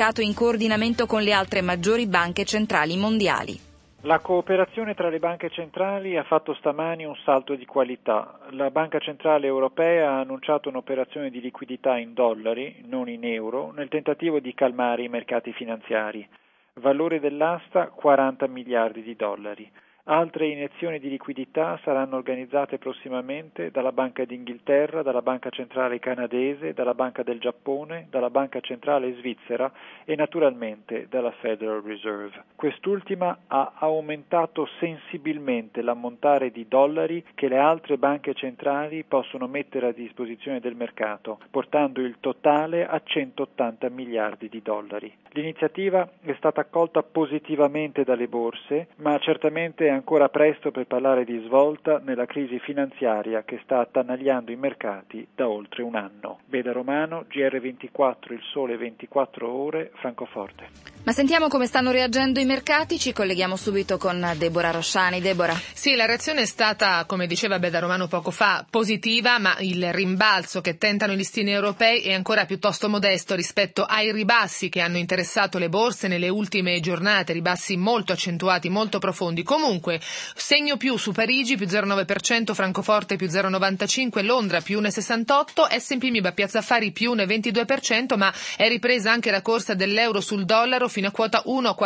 mercato in coordinamento con le altre maggiori banche centrali mondiali. La cooperazione tra le banche centrali ha fatto stamani un salto di qualità. La Banca Centrale Europea ha annunciato un'operazione di liquidità in dollari, non in euro, nel tentativo di calmare i mercati finanziari. Valore dell'asta 40 miliardi di dollari. Altre iniezioni di liquidità saranno organizzate prossimamente dalla Banca d'Inghilterra, dalla Banca Centrale Canadese, dalla Banca del Giappone, dalla Banca Centrale Svizzera e naturalmente dalla Federal Reserve. Quest'ultima ha aumentato sensibilmente l'ammontare di dollari che le altre banche centrali possono mettere a disposizione del mercato, portando il totale a 180 miliardi di dollari. L'iniziativa è stata accolta positivamente dalle borse, ma certamente è ancora presto per parlare di svolta nella crisi finanziaria che sta attanagliando i mercati da oltre un anno. Beda Romano, GR24, Il Sole 24 Ore, Francoforte. Ma sentiamo come stanno reagendo i mercati, ci colleghiamo subito con Deborah Rosciani. Deborah. Sì, la reazione è stata, come diceva Beda Romano poco fa, positiva, ma il rimbalzo che tentano i listini europei è ancora piuttosto modesto rispetto ai ribassi che hanno interessato le borse nelle ultime giornate, ribassi molto accentuati, molto profondi. Comunque, segno più su Parigi, più 0,9%, Francoforte più 0,95%, Londra più 1,68%, S&P MIB a Piazza Affari più 1,22%, ma è ripresa anche la corsa dell'euro sul dollaro fino a quota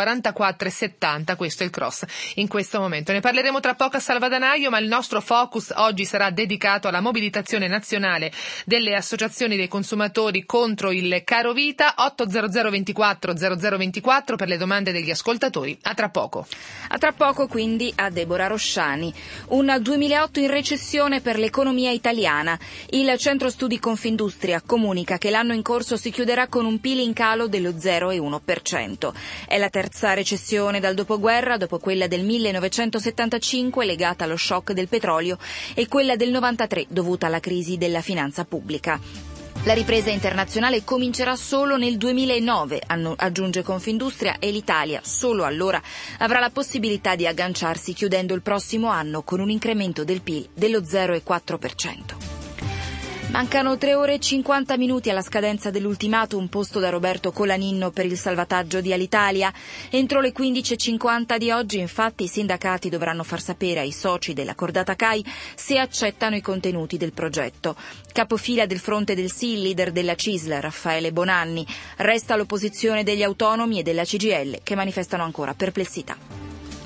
1,4470, questo è il cross in questo momento. Ne parleremo tra poco a Salvadanaio, ma il nostro focus oggi sarà dedicato alla mobilitazione nazionale delle associazioni dei consumatori contro il caro vita. 800 24 0024 per le domande degli ascoltatori. A tra poco. A tra poco quindi a Deborah Rosciani. Un 2008 in recessione per l'economia italiana. Il centro studi Confindustria comunica che l'anno in corso si chiuderà con un PIL in calo dello 0,1%. È la terza recessione dal dopoguerra, dopo quella del 1975 legata allo shock del petrolio e quella del 93 dovuta alla crisi della finanza pubblica. La ripresa internazionale comincerà solo nel 2009, aggiunge Confindustria, e l'Italia solo allora avrà la possibilità di agganciarsi chiudendo il prossimo anno con un incremento del PIL dello 0,4%. Mancano 3 ore e 50 minuti alla scadenza dell'ultimatum posto da Roberto Colaninno per il salvataggio di Alitalia. Entro le 15.50 di oggi, infatti, i sindacati dovranno far sapere ai soci della cordata CAI se accettano i contenuti del progetto. Capofila del fronte del sì, il leader della CISL, Raffaele Bonanni. Resta l'opposizione degli autonomi e della CGIL, che manifestano ancora perplessità.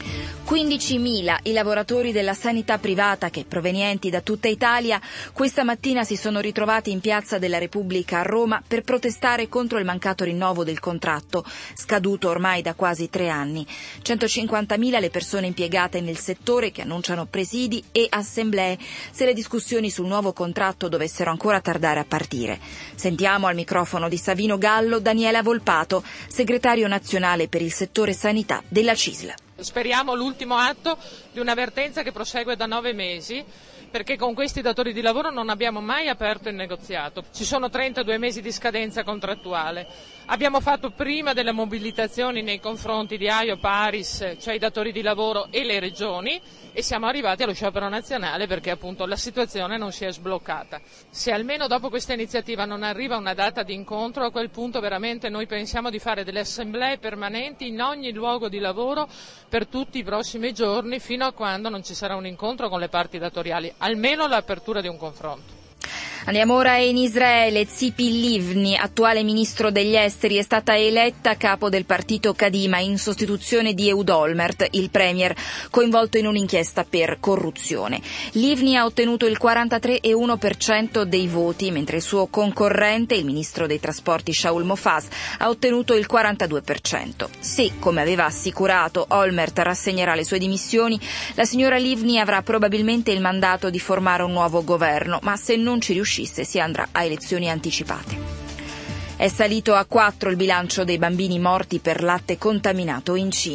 15.000 i lavoratori della sanità privata che, provenienti da tutta Italia, questa mattina si sono ritrovati in Piazza della Repubblica a Roma per protestare contro il mancato rinnovo del contratto, scaduto ormai da quasi 3 anni. 150.000 le persone impiegate nel settore che annunciano presidi e assemblee se le discussioni sul nuovo contratto dovessero ancora tardare a partire. Sentiamo al microfono di Savino Gallo Daniela Volpato, segretario nazionale per il settore sanità della CISL. Speriamo l'ultimo atto di un'avvertenza che prosegue da 9 mesi, perché con questi datori di lavoro non abbiamo mai aperto il negoziato. Ci sono 32 mesi di scadenza contrattuale. Abbiamo fatto prima delle mobilitazioni nei confronti di AIOP, Aris, cioè i datori di lavoro e le regioni, e siamo arrivati allo sciopero nazionale perché appunto la situazione non si è sbloccata. Se almeno dopo questa iniziativa non arriva una data di incontro, a quel punto veramente noi pensiamo di fare delle assemblee permanenti in ogni luogo di lavoro per tutti i prossimi giorni fino a quando non ci sarà un incontro con le parti datoriali, almeno l'apertura di un confronto. Andiamo ora in Israele. Tzipi Livni, attuale ministro degli esteri, è stata eletta capo del partito Kadima in sostituzione di Ehud Olmert, il premier, coinvolto in un'inchiesta per corruzione. Livni ha ottenuto il 43,1% dei voti, mentre il suo concorrente, il ministro dei trasporti Shaul Mofaz, ha ottenuto il 42%. Se, come aveva assicurato, Olmert rassegnerà le sue dimissioni, la signora Livni avrà probabilmente il mandato di formare un nuovo governo, ma se non ci riuscisse si andrà a elezioni anticipate. È salito a 4 il bilancio dei bambini morti per latte contaminato in Cina.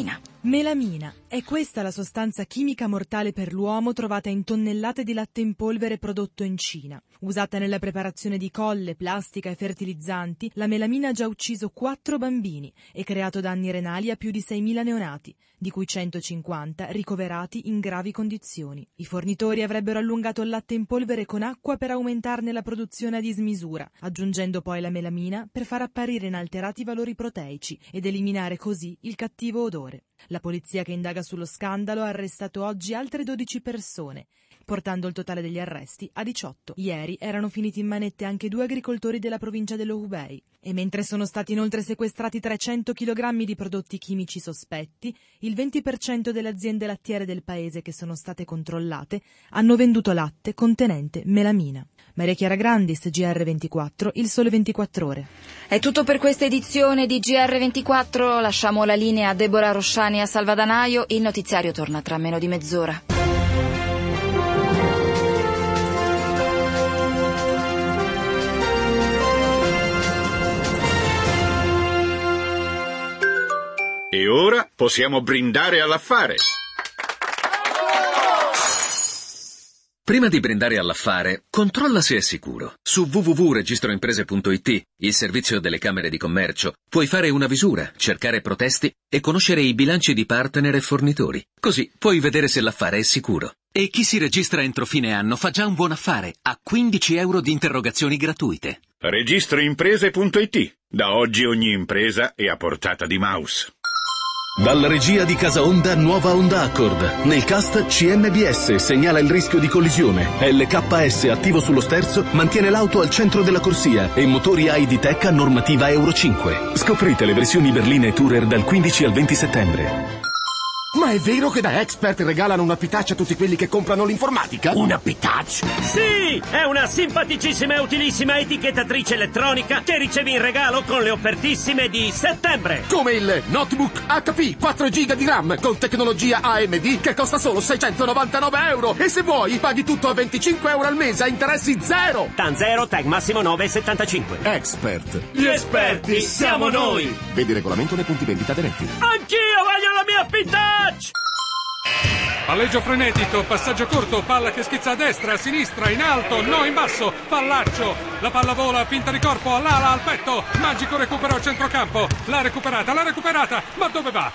Melamina. È questa la sostanza chimica mortale per l'uomo trovata in tonnellate di latte in polvere prodotto in Cina. Usata nella preparazione di colle, plastica e fertilizzanti, la melamina ha già ucciso 4 bambini e creato danni renali a più di 6.000 neonati, di cui 150 ricoverati in gravi condizioni. I fornitori avrebbero allungato il latte in polvere con acqua per aumentarne la produzione a dismisura, aggiungendo poi la melamina per far apparire inalterati i valori proteici ed eliminare così il cattivo odore. La polizia che indaga sullo scandalo ha arrestato oggi altre 12 persone, portando il totale degli arresti a 18. Ieri erano finiti in manette anche 2 agricoltori della provincia dello Hubei. E mentre sono stati inoltre sequestrati 300 kg di prodotti chimici sospetti, il 20% delle aziende lattiere del paese che sono state controllate hanno venduto latte contenente melamina. Maria Chiara Grandis, GR24, Il Sole 24 Ore. È tutto per questa edizione di GR24. Lasciamo la linea a Deborah Rosciani e a Salva Danaio. Il notiziario torna tra meno di mezz'ora. E ora possiamo brindare all'affare. Prima di brindare all'affare, controlla se è sicuro. Su www.registroimprese.it, il servizio delle Camere di Commercio, puoi fare una visura, cercare protesti e conoscere i bilanci di partner e fornitori. Così puoi vedere se l'affare è sicuro. E chi si registra entro fine anno fa già un buon affare, a 15 euro di interrogazioni gratuite. Registroimprese.it. Da oggi ogni impresa è a portata di mouse. Dalla regia di Casa Honda, nuova Honda Accord. Nel cast CMBS segnala il rischio di collisione. LKS attivo sullo sterzo mantiene l'auto al centro della corsia e motori ID-Tech a normativa Euro 5. Scoprite le versioni berline e Tourer dal 15 al 20 settembre. Ma è vero che da Expert regalano una Pitouch a tutti quelli che comprano l'informatica? Una Pitouch? Sì! È una simpaticissima e utilissima etichettatrice elettronica che ricevi in regalo con le offertissime di settembre. Come il Notebook HP 4 GB di RAM con tecnologia AMD che costa solo 699 euro. E se vuoi paghi tutto a 25 euro al mese a interessi zero. TAN 0, tag massimo 9,75. Expert. Gli esperti siamo noi! Vedi regolamento nei punti vendita diretti. Anch'io voglio la mia Pitouch! Palleggio frenetico, passaggio corto, palla che schizza a destra, a sinistra, in alto, no in basso, pallaccio, la palla vola, finta di corpo, all'ala, al petto, magico recupero a centrocampo, l'ha recuperata, ma dove va?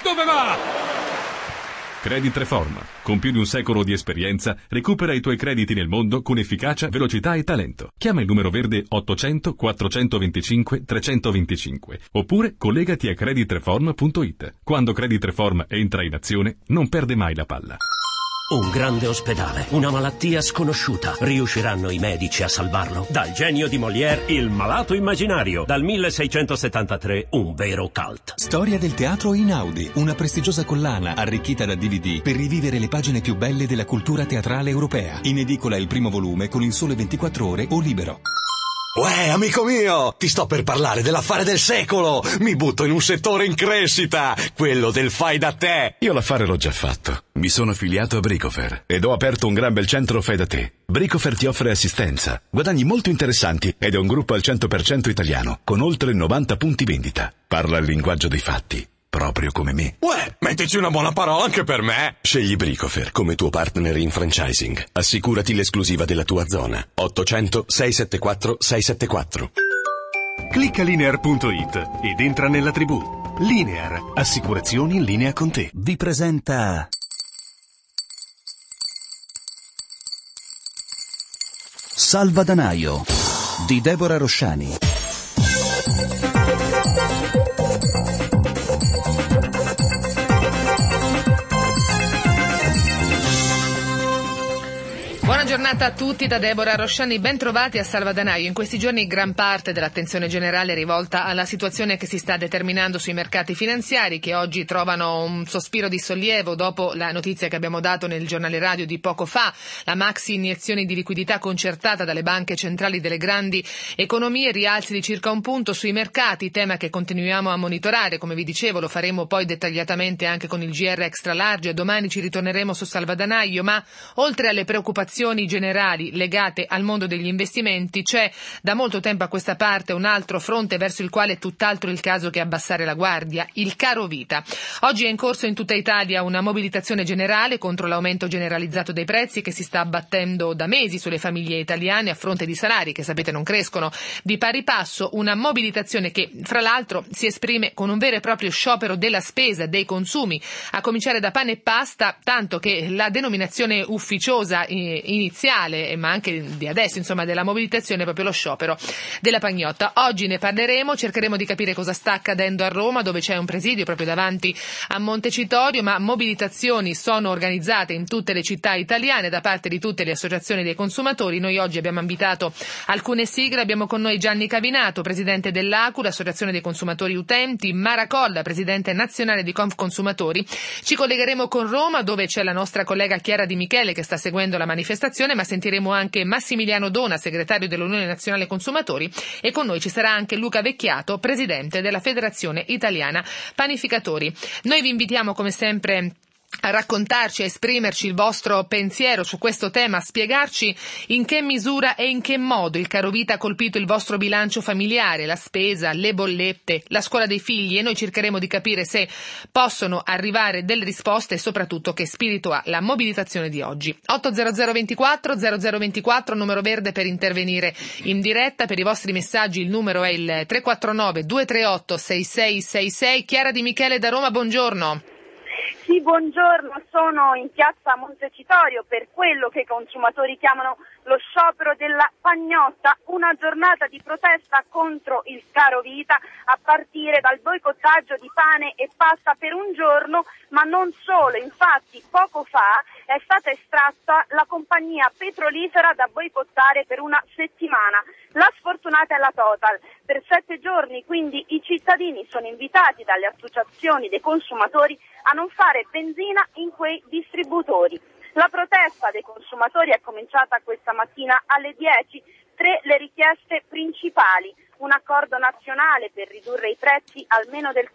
Credit Reform, con più di un secolo di esperienza, recupera i tuoi crediti nel mondo con efficacia, velocità e talento. Chiama il numero verde 800 425 325 oppure collegati a creditreform.it. Quando Credit Reform entra in azione, non perde mai la palla. Un grande ospedale, una malattia sconosciuta. Riusciranno i medici a salvarlo? Dal genio di Molière, Il malato immaginario. Dal 1673, un vero cult. Storia del teatro Einaudi, una prestigiosa collana arricchita da DVD per rivivere le pagine più belle della cultura teatrale europea. In edicola il primo volume con Il Sole 24 Ore o libero. Uè, amico mio, ti sto per parlare dell'affare del secolo. Mi butto in un settore in crescita, quello del fai da te. Io l'affare l'ho già fatto. Mi sono affiliato a Bricofer ed ho aperto un gran bel centro fai da te. Bricofer ti offre assistenza, guadagni molto interessanti ed è un gruppo al 100% italiano, con oltre 90 punti vendita. Parla il linguaggio dei fatti. Proprio come me. Uè, mettici una buona parola anche per me. Scegli Bricofer come tuo partner in franchising. Assicurati l'esclusiva della tua zona. 800 674 674. Clicca Linear.it ed entra nella tribù. Linear, assicurazioni in linea con te. Vi presenta Salva Danaio di Deborah Rosciani. Buona giornata a tutti da Deborah Rosciani, ben trovati a Salva Danaio. In questi giorni gran parte dell'attenzione generale è rivolta alla situazione che si sta determinando sui mercati finanziari, che oggi trovano un sospiro di sollievo dopo la notizia che abbiamo dato nel giornale radio di poco fa, la maxi iniezione di liquidità concertata dalle banche centrali delle grandi economie, rialzi di circa un punto sui mercati, tema che continuiamo a monitorare, come vi dicevo, lo faremo poi dettagliatamente anche con il GR Extra Large e domani ci ritorneremo su Salva Danaio, ma oltre alle preoccupazioni questioni generali legate al mondo degli investimenti. C'è da molto tempo a questa parte un altro fronte verso il quale è tutt'altro il caso che abbassare la guardia, il caro vita. Oggi è in corso in tutta Italia una mobilitazione generale contro l'aumento generalizzato dei prezzi che si sta abbattendo da mesi sulle famiglie italiane a fronte di salari che sapete non crescono di pari passo, una mobilitazione che fra l'altro si esprime con un vero e proprio sciopero della spesa, dei consumi, a cominciare da pane e pasta, tanto che la denominazione ufficiosa iniziale, ma anche di adesso, insomma, della mobilitazione è proprio lo sciopero della pagnotta. Oggi ne parleremo, cercheremo di capire cosa sta accadendo a Roma, dove c'è un presidio proprio davanti a Montecitorio, ma mobilitazioni sono organizzate in tutte le città italiane da parte di tutte le associazioni dei consumatori. Noi oggi abbiamo invitato alcune sigle, abbiamo con noi Gianni Cavinato, presidente dell'ACU, l'associazione dei consumatori utenti, Mara Colla, presidente nazionale di Confconsumatori. Ci collegheremo con Roma, dove c'è la nostra collega Chiara Di Michele che sta seguendo la manifestazione, ma sentiremo anche Massimiliano Dona, segretario dell'Unione Nazionale Consumatori, e con noi ci sarà anche Luca Vecchiato, presidente della Federazione Italiana Panificatori. Noi vi invitiamo come sempre a raccontarci, a esprimerci il vostro pensiero su questo tema, a spiegarci in che misura e in che modo il caro vita ha colpito il vostro bilancio familiare, la spesa, le bollette, la scuola dei figli, e noi cercheremo di capire se possono arrivare delle risposte e soprattutto che spirito ha la mobilitazione di oggi. 80024 0024, numero verde per intervenire in diretta. Per i vostri messaggi il numero è il 349 238 6666. Chiara Di Michele da Roma, buongiorno. Sì, buongiorno, sono in piazza Montecitorio per quello che i consumatori chiamano lo sciopero della pagnotta, una giornata di protesta contro il caro vita a partire dal boicottaggio di pane e pasta per un giorno, ma non solo. Infatti poco fa è stata estratta la compagnia petrolifera da boicottare per una settimana. La sfortunata è la Total. Per 7 giorni quindi i cittadini sono invitati dalle associazioni dei consumatori a non fare benzina in quei distributori. La protesta dei consumatori è cominciata questa mattina alle 10. 3 le richieste principali: un accordo nazionale per ridurre i prezzi almeno del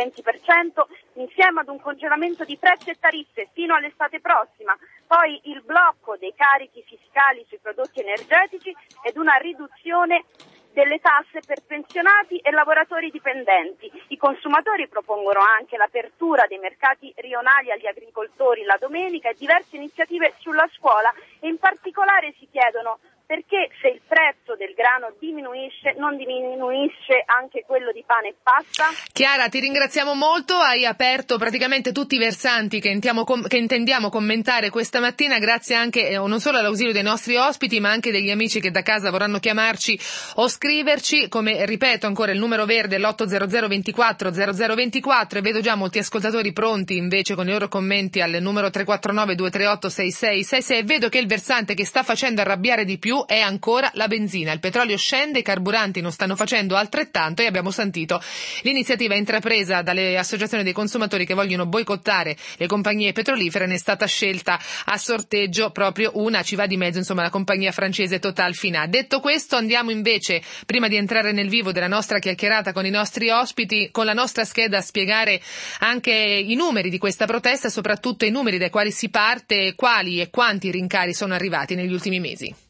15-20%, insieme ad un congelamento di prezzi e tariffe fino all'estate prossima, poi il blocco dei carichi fiscali sui prodotti energetici ed una riduzione delle tasse per pensionati e lavoratori dipendenti. I consumatori propongono anche l'apertura dei mercati rionali agli agricoltori la domenica e diverse iniziative sulla scuola, e in particolare si chiedono perché se il prezzo del grano diminuisce, non diminuisce anche quello di pane e pasta? Chiara, ti ringraziamo molto, hai aperto praticamente tutti i versanti che intendiamo commentare questa mattina, grazie anche non solo all'ausilio dei nostri ospiti, ma anche degli amici che da casa vorranno chiamarci o scriverci. Come ripeto ancora, il numero verde è l'800 24 0024, e vedo già molti ascoltatori pronti invece con i loro commenti al numero 349 238 6666. Vedo che il versante che sta facendo arrabbiare di più è ancora la benzina. Il petrolio scende, i carburanti non stanno facendo altrettanto, e abbiamo sentito l'iniziativa intrapresa dalle associazioni dei consumatori che vogliono boicottare le compagnie petrolifere. Ne è stata scelta a sorteggio proprio una, ci va di mezzo insomma la compagnia francese Total Fina. Detto questo, andiamo invece, prima di entrare nel vivo della nostra chiacchierata con i nostri ospiti, con la nostra scheda a spiegare anche i numeri di questa protesta e soprattutto i numeri dai quali si parte, quali e quanti rincari sono arrivati negli ultimi mesi.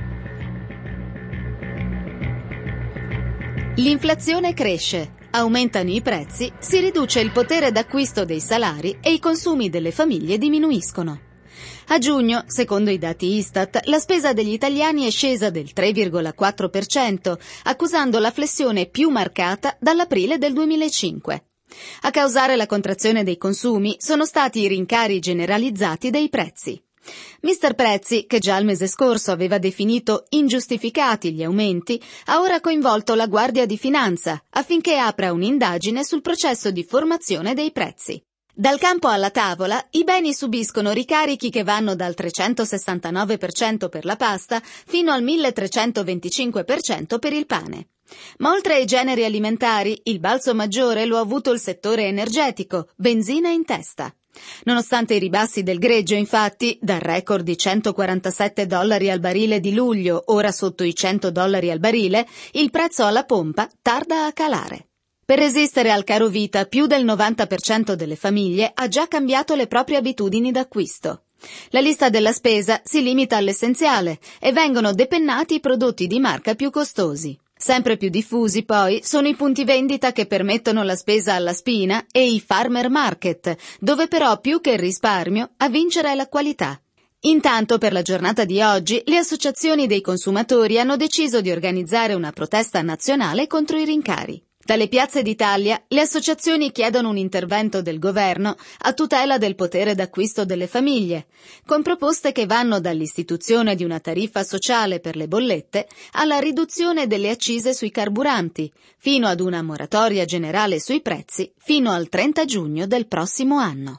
L'inflazione cresce, aumentano i prezzi, si riduce il potere d'acquisto dei salari e i consumi delle famiglie diminuiscono. A giugno, secondo i dati Istat, la spesa degli italiani è scesa del 3,4%, accusando la flessione più marcata dall'aprile del 2005. A causare la contrazione dei consumi sono stati i rincari generalizzati dei prezzi. Mister Prezzi, che già il mese scorso aveva definito ingiustificati gli aumenti, ha ora coinvolto la Guardia di Finanza affinché apra un'indagine sul processo di formazione dei prezzi. Dal campo alla tavola, i beni subiscono ricarichi che vanno dal 369% per la pasta fino al 1325% per il pane. Ma oltre ai generi alimentari, il balzo maggiore lo ha avuto il settore energetico, benzina in testa. Nonostante i ribassi del greggio, infatti, dal record di $147 al barile di luglio, ora sotto i $100 al barile, il prezzo alla pompa tarda a calare. Per resistere al caro vita, più del 90% delle famiglie ha già cambiato le proprie abitudini d'acquisto. La lista della spesa si limita all'essenziale e vengono depennati i prodotti di marca più costosi. Sempre più diffusi poi sono i punti vendita che permettono la spesa alla spina e i farmer market, dove però più che il risparmio a vincere è la qualità. Intanto per la giornata di oggi le associazioni dei consumatori hanno deciso di organizzare una protesta nazionale contro i rincari. Dalle piazze d'Italia le associazioni chiedono un intervento del governo a tutela del potere d'acquisto delle famiglie, con proposte che vanno dall'istituzione di una tariffa sociale per le bollette alla riduzione delle accise sui carburanti, fino ad una moratoria generale sui prezzi fino al 30 giugno del prossimo anno.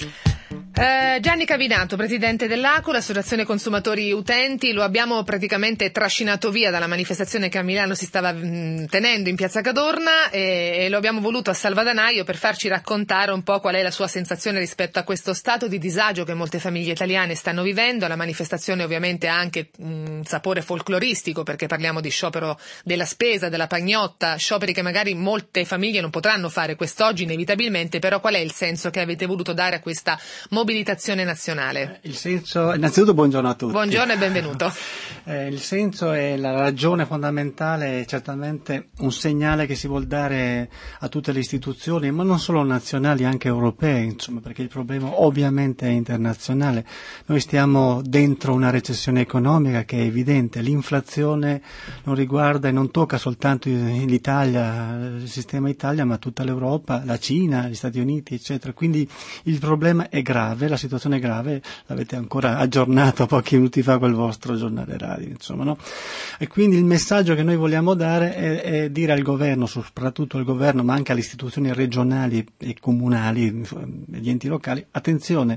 Gianni Cavinato, presidente dell'ACU, l'Associazione Consumatori Utenti, lo abbiamo praticamente trascinato via dalla manifestazione che a Milano si stava tenendo in Piazza Cadorna e lo abbiamo voluto a salvadanaio per farci raccontare un po' qual è la sua sensazione rispetto a questo stato di disagio che molte famiglie italiane stanno vivendo. La manifestazione ovviamente ha anche un sapore folcloristico, perché parliamo di sciopero della spesa, della pagnotta, scioperi che magari molte famiglie non potranno fare quest'oggi inevitabilmente, però qual è il senso che avete voluto dare a questa mobilitazione nazionale? Il senso, innanzitutto buongiorno a tutti. Buongiorno e benvenuto. Il senso e la ragione fondamentale è certamente un segnale che si vuol dare a tutte le istituzioni, ma non solo nazionali, anche europee, insomma, perché il problema ovviamente è internazionale. Noi stiamo dentro una recessione economica che è evidente, l'inflazione non riguarda e non tocca soltanto l'Italia, il sistema Italia, ma tutta l'Europa, la Cina, gli Stati Uniti, eccetera. Quindi il problema è grave, la situazione è grave, l'avete ancora aggiornato pochi minuti fa col vostro giornale radio, insomma, no? E quindi il messaggio che noi vogliamo dare è dire al governo, soprattutto al governo, ma anche alle istituzioni regionali e comunali, gli enti locali, attenzione,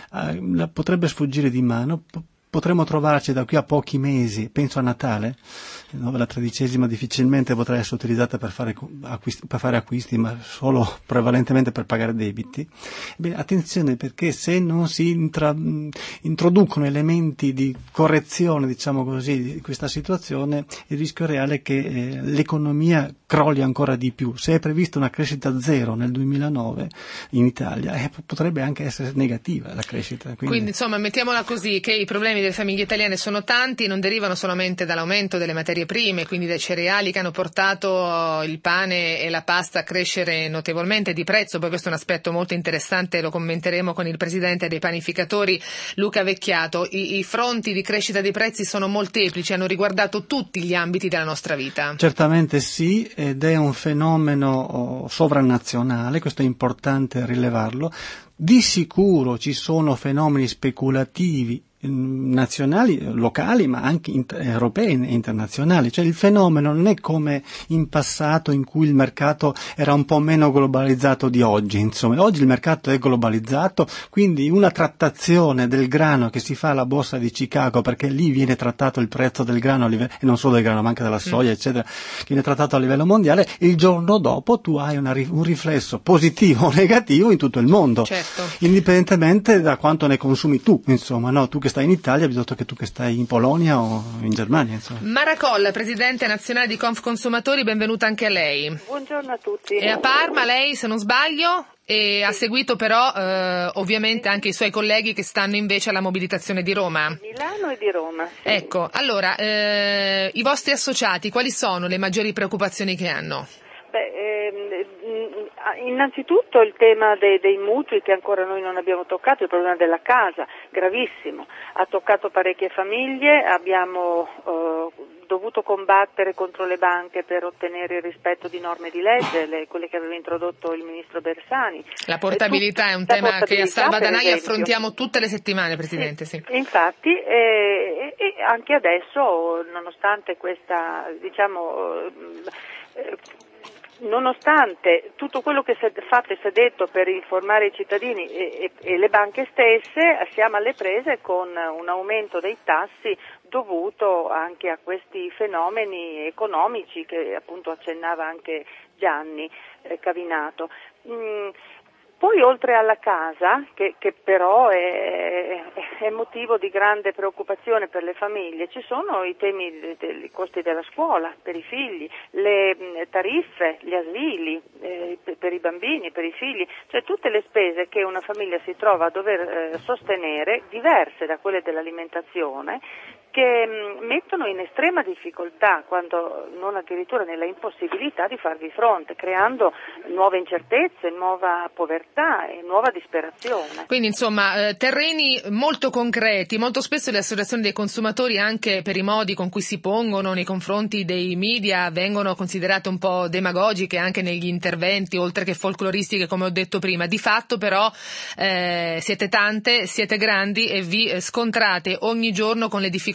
potrebbe sfuggire di mano, potremmo trovarci da qui a pochi mesi, penso a Natale, la 13ª difficilmente potrà essere utilizzata per fare acquisti, ma solo prevalentemente per pagare debiti. Bene, attenzione, perché se non si introducono elementi di correzione, diciamo così, di questa situazione, il rischio reale è che l'economia crolli ancora di più. Se è prevista una crescita zero nel 2009 in Italia, potrebbe anche essere negativa la crescita. Quindi insomma, mettiamola così, che i problemi delle famiglie italiane sono tanti, non derivano solamente dall'aumento delle materie prime, quindi dai cereali che hanno portato il pane e la pasta a crescere notevolmente di prezzo. Poi questo è un aspetto molto interessante, lo commenteremo con il presidente dei panificatori Luca Vecchiato. I fronti di crescita dei prezzi sono molteplici, hanno riguardato tutti gli ambiti della nostra vita. Certamente sì, ed è un fenomeno sovranazionale, questo è importante rilevarlo. Di sicuro ci sono fenomeni speculativi nazionali, locali, ma anche europei e internazionali. Cioè il fenomeno non è come in passato in cui il mercato era un po' meno globalizzato di oggi, insomma. Oggi il mercato è globalizzato, quindi una trattazione del grano che si fa alla borsa di Chicago, perché lì viene trattato il prezzo del grano e non solo del grano ma anche della soia, eccetera, che viene trattato a livello mondiale, e il giorno dopo tu hai un riflesso positivo o negativo in tutto il mondo, certo, indipendentemente da quanto ne consumi tu, insomma, no? Tu che stai in Italia piuttosto che tu che stai in Polonia o in Germania, insomma. Mara Coll, presidente nazionale di Confconsumatori, benvenuta anche a lei. Buongiorno a tutti. E a Parma lei, se non sbaglio, e ha seguito però ovviamente anche i suoi colleghi che stanno invece alla mobilitazione di Roma. Milano e di Roma. Sì. Ecco, allora, i vostri associati, quali sono le maggiori preoccupazioni che hanno? Innanzitutto il tema dei mutui, che ancora noi non abbiamo toccato, il problema della casa, gravissimo, ha toccato parecchie famiglie, abbiamo dovuto combattere contro le banche per ottenere il rispetto di norme di legge, quelle che aveva introdotto il ministro Bersani. La portabilità è un tema che a Salvadanaia affrontiamo tutte le settimane, Presidente. Sì. Infatti, e anche adesso, nonostante questa, nonostante tutto quello che si è fatto e si è detto per informare i cittadini e le banche stesse, siamo alle prese con un aumento dei tassi dovuto anche a questi fenomeni economici che appunto accennava anche Gianni Cavinato. Poi oltre alla casa, che però è motivo di grande preoccupazione per le famiglie, ci sono i temi dei costi della scuola per i figli, le tariffe, gli asili per i bambini, per i figli, cioè tutte le spese che una famiglia si trova a dover sostenere, diverse da quelle dell'alimentazione, che mettono in estrema difficoltà, quando non addirittura nella impossibilità di farvi fronte, creando nuove incertezze, nuova povertà e nuova disperazione. Quindi insomma terreni molto concreti. Molto spesso le associazioni dei consumatori, anche per i modi con cui si pongono nei confronti dei media, vengono considerate un po' demagogiche anche negli interventi, oltre che folcloristiche, come ho detto prima. Di fatto però siete tante, siete grandi e vi scontrate ogni giorno con le difficoltà,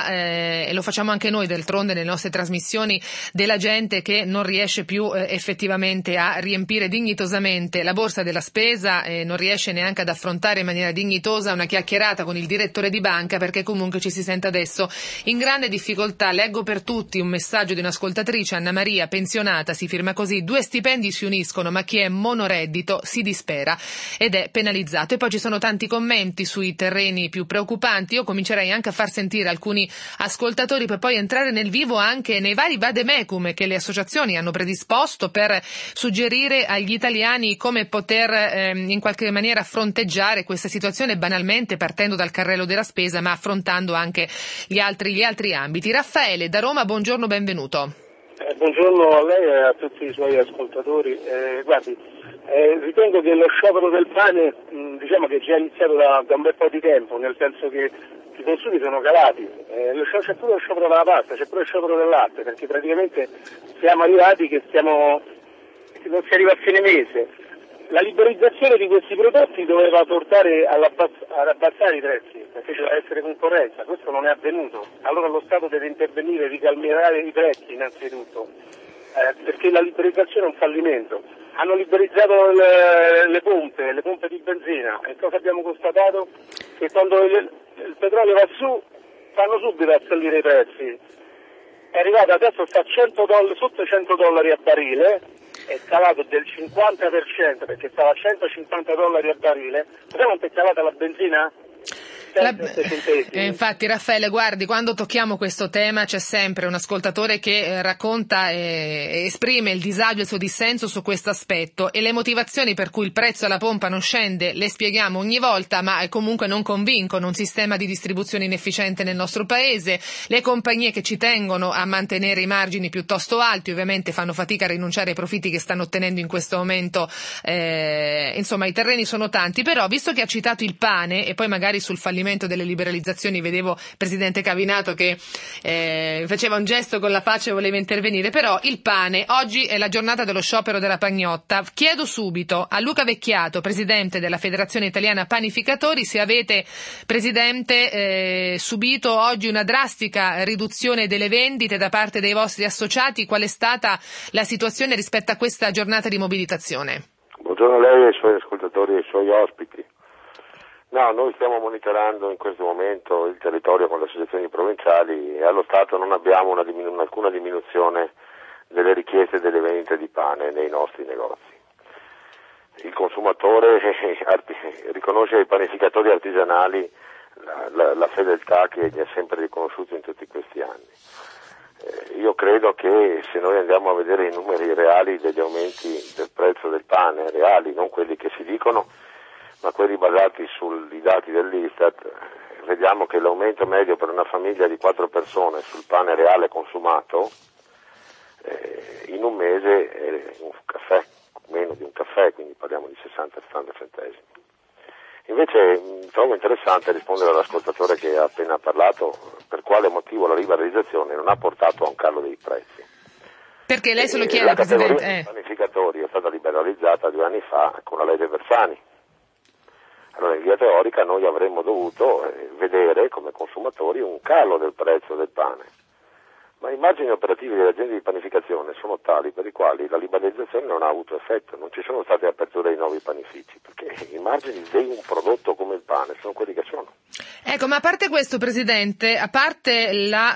e lo facciamo anche noi d'altronde nelle nostre trasmissioni, della gente che non riesce più effettivamente a riempire dignitosamente la borsa della spesa, e non riesce neanche ad affrontare in maniera dignitosa una chiacchierata con il direttore di banca, perché comunque ci si sente adesso in grande difficoltà. Leggo per tutti un messaggio di un'ascoltatrice, Anna Maria, pensionata, si firma così: 2 stipendi si uniscono, ma chi è monoreddito si dispera ed è penalizzato. E poi ci sono tanti commenti sui terreni più preoccupanti. Io comincerei anche a far sentire alcuni ascoltatori per poi entrare nel vivo anche nei vari vademecum che le associazioni hanno predisposto per suggerire agli italiani come poter in qualche maniera fronteggiare questa situazione, banalmente partendo dal carrello della spesa, ma affrontando anche gli altri ambiti. Raffaele da Roma, buongiorno, benvenuto. Buongiorno a lei e a tutti i suoi ascoltatori. Guardi, ritengo che lo sciopero del pane diciamo che è già iniziato da un bel po' di tempo, nel senso che i consumi sono calati, c'è pure lo sciopero della pasta, c'è pure il sciopero del latte, perché praticamente siamo arrivati che non si arriva a fine mese. La liberalizzazione di questi prodotti doveva portare ad abbassare i prezzi, perché ci deve essere concorrenza, questo non è avvenuto. Allora lo Stato deve intervenire, ricalmierare i prezzi innanzitutto, perché la liberalizzazione è un fallimento. Hanno liberalizzato le pompe di benzina, e cosa abbiamo constatato? Che quando il petrolio va su, fanno subito a salire i prezzi. È arrivato adesso, sta sotto $100 a barile, è calato del 50%, perché stava a $150 a barile. Sapete quanto è calata la benzina? Infatti Raffaele, guardi, quando tocchiamo questo tema c'è sempre un ascoltatore che racconta e esprime il disagio e il suo dissenso su questo aspetto, e le motivazioni per cui il prezzo alla pompa non scende le spieghiamo ogni volta, ma comunque non convincono un sistema di distribuzione inefficiente nel nostro paese. Le compagnie che ci tengono a mantenere i margini piuttosto alti ovviamente fanno fatica a rinunciare ai profitti che stanno ottenendo in questo momento. Insomma, i terreni sono tanti, però visto che ha citato il pane, e poi magari sul fallimento delle liberalizzazioni vedevo Presidente Cavinato che faceva un gesto con la faccia e voleva intervenire, però il pane, oggi è la giornata dello sciopero della pagnotta. Chiedo subito a Luca Vecchiato, Presidente della Federazione Italiana Panificatori, se avete, Presidente, subito oggi una drastica riduzione delle vendite da parte dei vostri associati. Qual è stata la situazione rispetto a questa giornata di mobilitazione? Buongiorno a lei, ai suoi ascoltatori e ai suoi ospiti. No, noi stiamo monitorando in questo momento il territorio con le associazioni provinciali, e allo Stato non abbiamo alcuna diminuzione delle richieste delle vendite di pane nei nostri negozi. Il consumatore riconosce ai panificatori artigianali la fedeltà che gli è sempre riconosciuta in tutti questi anni. Io credo che se noi andiamo a vedere i numeri reali degli aumenti del prezzo del pane, reali, non quelli che si dicono, ma quelli basati sui dati dell'Istat, vediamo che l'aumento medio per una famiglia di 4 persone sul pane reale consumato in un mese è un caffè, meno di un caffè, quindi parliamo di 60-70 centesimi. Invece trovo interessante rispondere all'ascoltatore che ha appena parlato per quale motivo la liberalizzazione non ha portato a un calo dei prezzi. Perché lei se lo chiede, Presidente? La categoria dei panificatori è stata liberalizzata 2 anni fa con la legge Bersani. Allora in via teorica noi avremmo dovuto vedere come consumatori un calo del prezzo del pane, Ma i margini operativi delle aziende di panificazione sono tali per i quali la liberalizzazione non ha avuto effetto, non ci sono state aperture ai nuovi panifici, perché i margini di un prodotto come il pane sono quelli che sono. Ecco, ma a parte questo, Presidente, a parte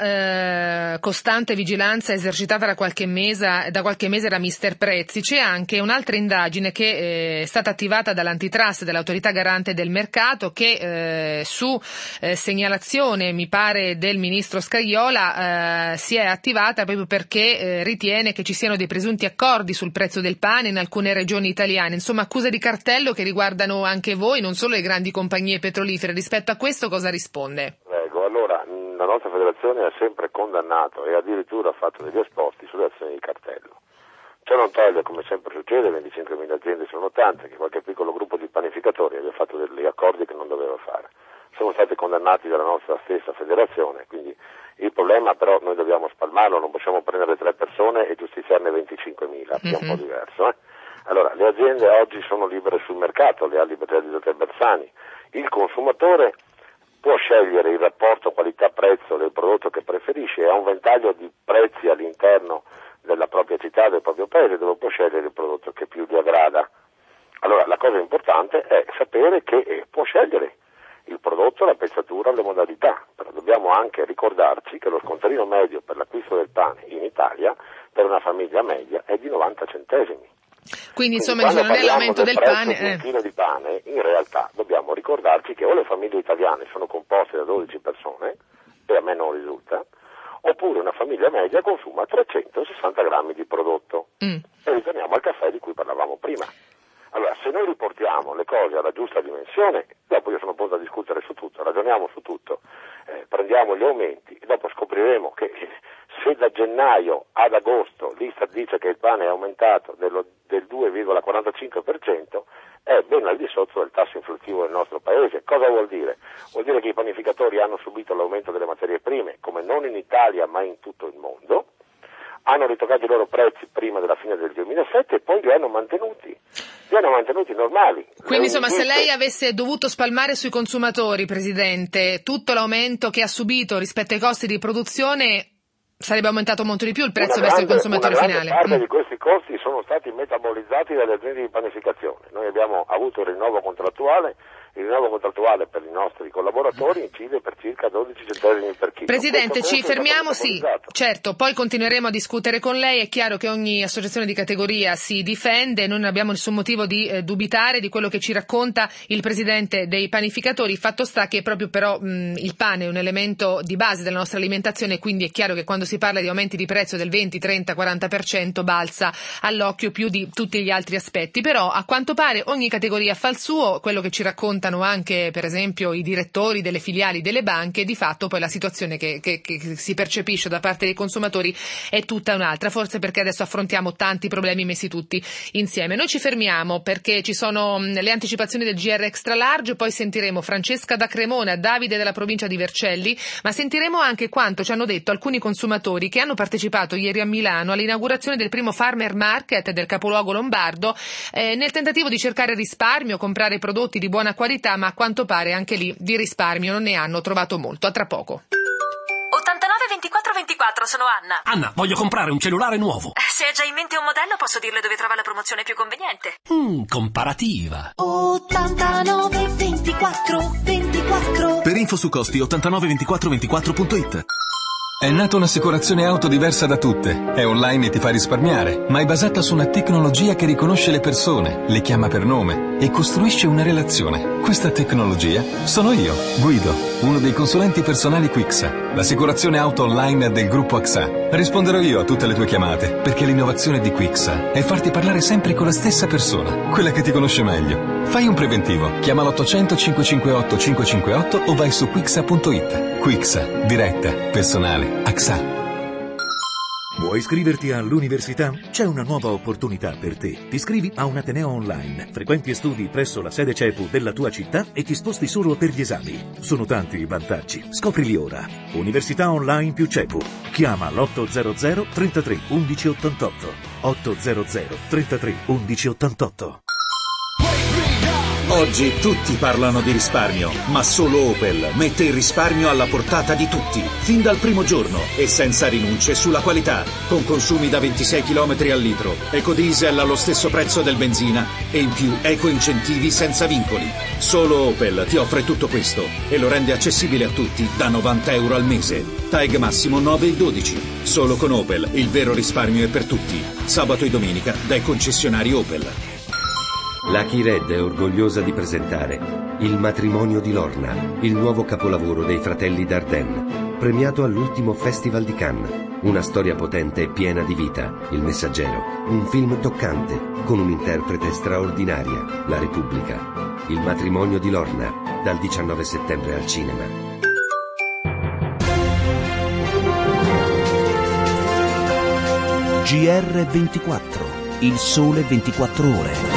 la costante vigilanza esercitata da qualche mese da Mister Prezzi, c'è anche un'altra indagine che è stata attivata dall'Antitrust, dell'Autorità Garante del Mercato, che su segnalazione, mi pare, del Ministro Scajola si è attivata proprio perché ritiene che ci siano dei presunti accordi sul prezzo del pane in alcune regioni italiane. Insomma, accuse di cartello che riguardano anche voi, non solo le grandi compagnie petrolifere. Rispetto a questo cosa risponde? Prego, allora la nostra federazione ha sempre condannato e addirittura fatto degli esposti sulle azioni di cartello. Ciò non toglie, come sempre succede, 25.000 aziende sono tante, che qualche piccolo gruppo di panificatori abbia fatto degli accordi che non doveva fare. Sono stati condannati dalla nostra stessa federazione, quindi il problema però noi dobbiamo spalmarlo, non possiamo prendere 3 persone e giustiziarne 25.000, è un po' diverso. Allora, le aziende oggi sono libere sul mercato, le ha liberalizzate Bersani. Il consumatore può scegliere il rapporto qualità-prezzo del prodotto che preferisce e ha un ventaglio di prezzi all'interno della propria città, del proprio paese, dove può scegliere il prodotto che più gli aggrada. Allora, la cosa importante è sapere che può scegliere il prodotto, la pezzatura, le modalità, però dobbiamo anche ricordarci che lo scontrino medio per l'acquisto del pane in Italia per una famiglia media è di 90 centesimi. Quindi insomma non è l'aumento del pane. Un chilo di pane, in realtà dobbiamo ricordarci che o le famiglie italiane sono composte da 12 persone, e a me non risulta, oppure una famiglia media consuma 360 grammi di prodotto. E ritorniamo al caffè di cui parlavamo prima. Allora, se noi riportiamo le cose alla giusta dimensione, dopo io sono pronto a discutere su tutto, ragioniamo su tutto, prendiamo gli aumenti e dopo scopriremo che se da gennaio ad agosto l'Istat dice che il pane è aumentato del 2,45%, è ben al di sotto del tasso inflattivo del nostro paese. Cosa vuol dire? Vuol dire che i panificatori hanno subito l'aumento delle materie prime, come non in Italia ma in tutto il mondo, hanno ritoccato i loro prezzi prima della fine del 2007 e poi li hanno mantenuti normali. Quindi insomma, se lei avesse dovuto spalmare sui consumatori, Presidente, tutto l'aumento che ha subito rispetto ai costi di produzione, sarebbe aumentato molto di più il prezzo verso il consumatore finale. Parte di questi costi sono stati metabolizzati dalle aziende di panificazione. Noi abbiamo avuto il rinnovo contrattuale per i nostri collaboratori incide per circa 12 centesimi per chilo. Presidente, ci fermiamo, sì, certo, poi continueremo a discutere con lei. È chiaro che ogni associazione di categoria si difende, noi non abbiamo nessun motivo di dubitare di quello che ci racconta il Presidente dei panificatori. Il fatto sta che proprio però il pane è un elemento di base della nostra alimentazione, quindi è chiaro che quando si parla di aumenti di prezzo del 20, 30, 40% balza all'occhio più di tutti gli altri aspetti. Però a quanto pare ogni categoria fa il suo, quello che ci raccontano anche per esempio i direttori delle filiali delle banche, di fatto poi la situazione che si percepisce da parte dei consumatori è tutta un'altra, forse perché adesso affrontiamo tanti problemi messi tutti insieme. Noi ci fermiamo perché ci sono le anticipazioni del GR Extra Large, poi sentiremo Francesca da Cremona, Davide della provincia di Vercelli, ma sentiremo anche quanto ci hanno detto alcuni consumatori che hanno partecipato ieri a Milano all'inaugurazione del primo Farmer Market del capoluogo lombardo, nel tentativo di cercare risparmio, comprare prodotti di buona qualità, ma a quanto pare anche lì di risparmio non ne hanno trovato molto. A tra poco. 89 24 24, sono Anna. Anna, voglio comprare un cellulare nuovo. Se hai già in mente un modello, posso dirle dove trova la promozione più conveniente. Comparativa. 89 24 24. Per info su costi 892424.it. È nata un'assicurazione auto diversa da tutte. È online e ti fa risparmiare, ma è basata su una tecnologia che riconosce le persone, le chiama per nome e costruisce una relazione. Questa tecnologia sono io, Guido, uno dei consulenti personali Quixa, l'assicurazione auto online del gruppo AXA. Risponderò io a tutte le tue chiamate, perché l'innovazione di Quixa è farti parlare sempre con la stessa persona, quella che ti conosce meglio. Fai un preventivo, chiama l'800 558 558 o vai su quixa.it. Quixa, diretta, personale, AXA. Vuoi iscriverti all'università? C'è una nuova opportunità per te. Ti iscrivi a un ateneo online, frequenti e studi presso la sede CEPU della tua città e ti sposti solo per gli esami. Sono tanti i vantaggi. Scoprili ora. Università online più CEPU. Chiama l'800 33 11 88. 800 33 11 88. Oggi tutti parlano di risparmio, ma solo Opel mette il risparmio alla portata di tutti, fin dal primo giorno e senza rinunce sulla qualità, con consumi da 26 km al litro, ecodiesel allo stesso prezzo del benzina e in più eco-incentivi senza vincoli. Solo Opel ti offre tutto questo e lo rende accessibile a tutti da 90 euro al mese. TAG massimo 9 e 12. Solo con Opel il vero risparmio è per tutti. Sabato e domenica dai concessionari Opel. Lucky Red è orgogliosa di presentare Il matrimonio di Lorna, il nuovo capolavoro dei fratelli Dardenne, premiato all'ultimo Festival di Cannes. Una storia potente e piena di vita, Il Messaggero, un film toccante, con un'interprete straordinaria, La Repubblica. Il matrimonio di Lorna, dal 19 settembre al cinema. GR24, il sole 24 ore.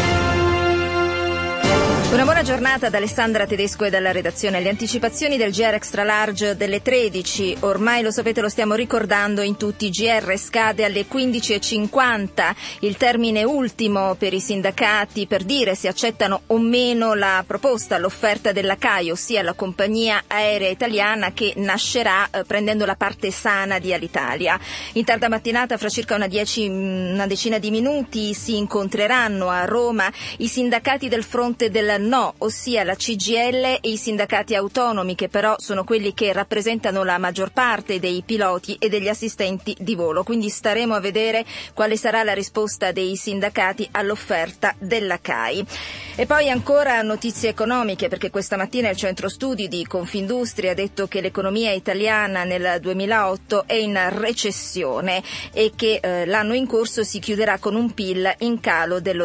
Una buona giornata da Alessandra Tedesco e dalla redazione. Le anticipazioni del GR Extra Large delle 13, ormai lo sapete, lo stiamo ricordando in tutti i GR, scade alle 15:50 il termine ultimo per i sindacati per dire se accettano o meno la proposta, l'offerta della CAI, ossia la compagnia aerea italiana che nascerà prendendo la parte sana di Alitalia. In tarda mattinata, fra circa una decina di minuti, si incontreranno a Roma i sindacati del fronte del no, ossia la CGIL e i sindacati autonomi, che però sono quelli che rappresentano la maggior parte dei piloti e degli assistenti di volo. Quindi staremo a vedere quale sarà la risposta dei sindacati all'offerta della CAI. E poi ancora notizie economiche, perché questa mattina il centro studi di Confindustria ha detto che l'economia italiana nel 2008 è in recessione e che l'anno in corso si chiuderà con un PIL in calo dello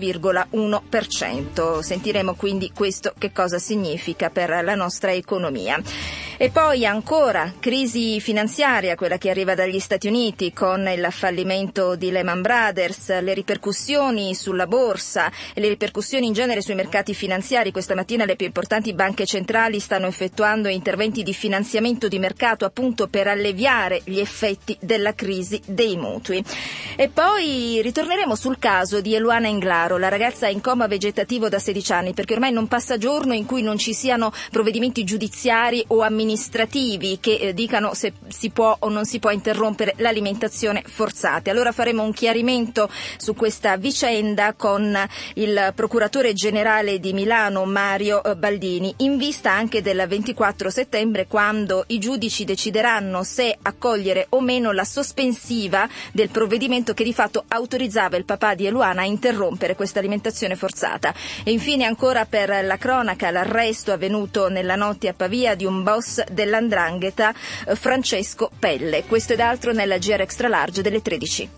0,1%. Sentiremo quindi questo che cosa significa per la nostra economia. E poi ancora crisi finanziaria, quella che arriva dagli Stati Uniti con il fallimento di Lehman Brothers, le ripercussioni sulla borsa e le ripercussioni in genere sui mercati finanziari. Questa mattina le più importanti banche centrali stanno effettuando interventi di finanziamento di mercato appunto per alleviare gli effetti della crisi dei mutui. E poi ritorneremo sul caso di Eluana Englaro, la ragazza in coma vegetativo da 16 anni, perché ormai non passa giorno in cui non ci siano provvedimenti giudiziari o amministrativi che dicano se si può o non si può interrompere l'alimentazione forzata. Allora faremo un chiarimento su questa vicenda con il procuratore generale di Milano Mario Baldini, in vista anche del 24 settembre, quando i giudici decideranno se accogliere o meno la sospensiva del provvedimento che di fatto autorizzava il papà di Eluana a interrompere questa alimentazione forzata. E infine ancora per la cronaca, l'arresto avvenuto nella notte a Pavia di un boss dell''ndrangheta, Francesco Pelle. Questo ed altro nella GR Extra Large delle 13.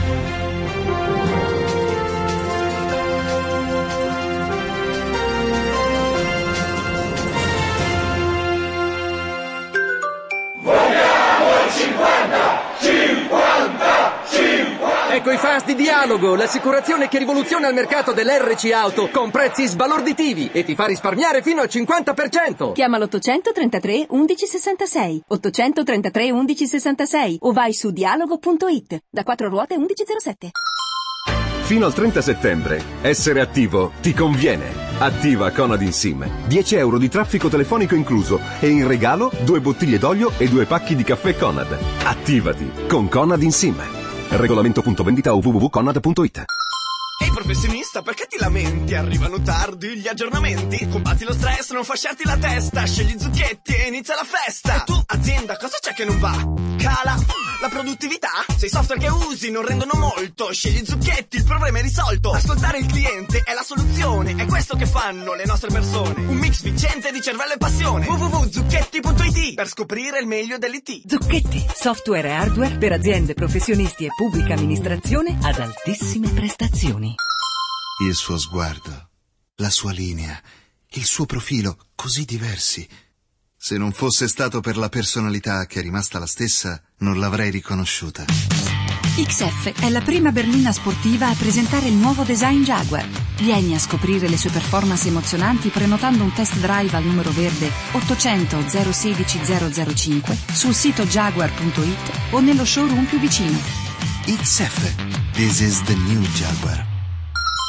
Ecco i fast di Dialogo, l'assicurazione che rivoluziona il mercato dell'RC Auto con prezzi sbalorditivi e ti fa risparmiare fino al 50%. Chiama l'833 1166, 833 1166 o vai su dialogo.it. Da 4 ruote 1107. Fino al 30 settembre, essere attivo ti conviene. Attiva Conad InSim. 10 euro di traffico telefonico incluso e in regalo 2 bottiglie d'olio e 2 pacchi di caffè Conad. Attivati con Conad InSim. Regolamento.vendita www.conad.it. Ehi professionista, perché ti lamenti? Arrivano tardi gli aggiornamenti. Combatti lo stress, non fasciarti la testa. Scegli Zucchetti e inizia la festa. E tu, azienda, cosa c'è che non va? Cala la produttività? Se i software che usi non rendono molto, scegli Zucchetti, il problema è risolto. Ascoltare il cliente è la soluzione. È questo che fanno le nostre persone. Un mix vincente di cervello e passione. www.zucchetti.it per scoprire il meglio dell'IT. Zucchetti, software e hardware per aziende, professionisti e pubblica amministrazione ad altissime prestazioni. Il suo sguardo, la sua linea, il suo profilo, così diversi. Se non fosse stato per la personalità che è rimasta la stessa, non l'avrei riconosciuta. XF è la prima berlina sportiva a presentare il nuovo design Jaguar. Vieni a scoprire le sue performance emozionanti prenotando un test drive al numero verde 800 016 005 sul sito jaguar.it o nello showroom più vicino. XF, this is the new Jaguar.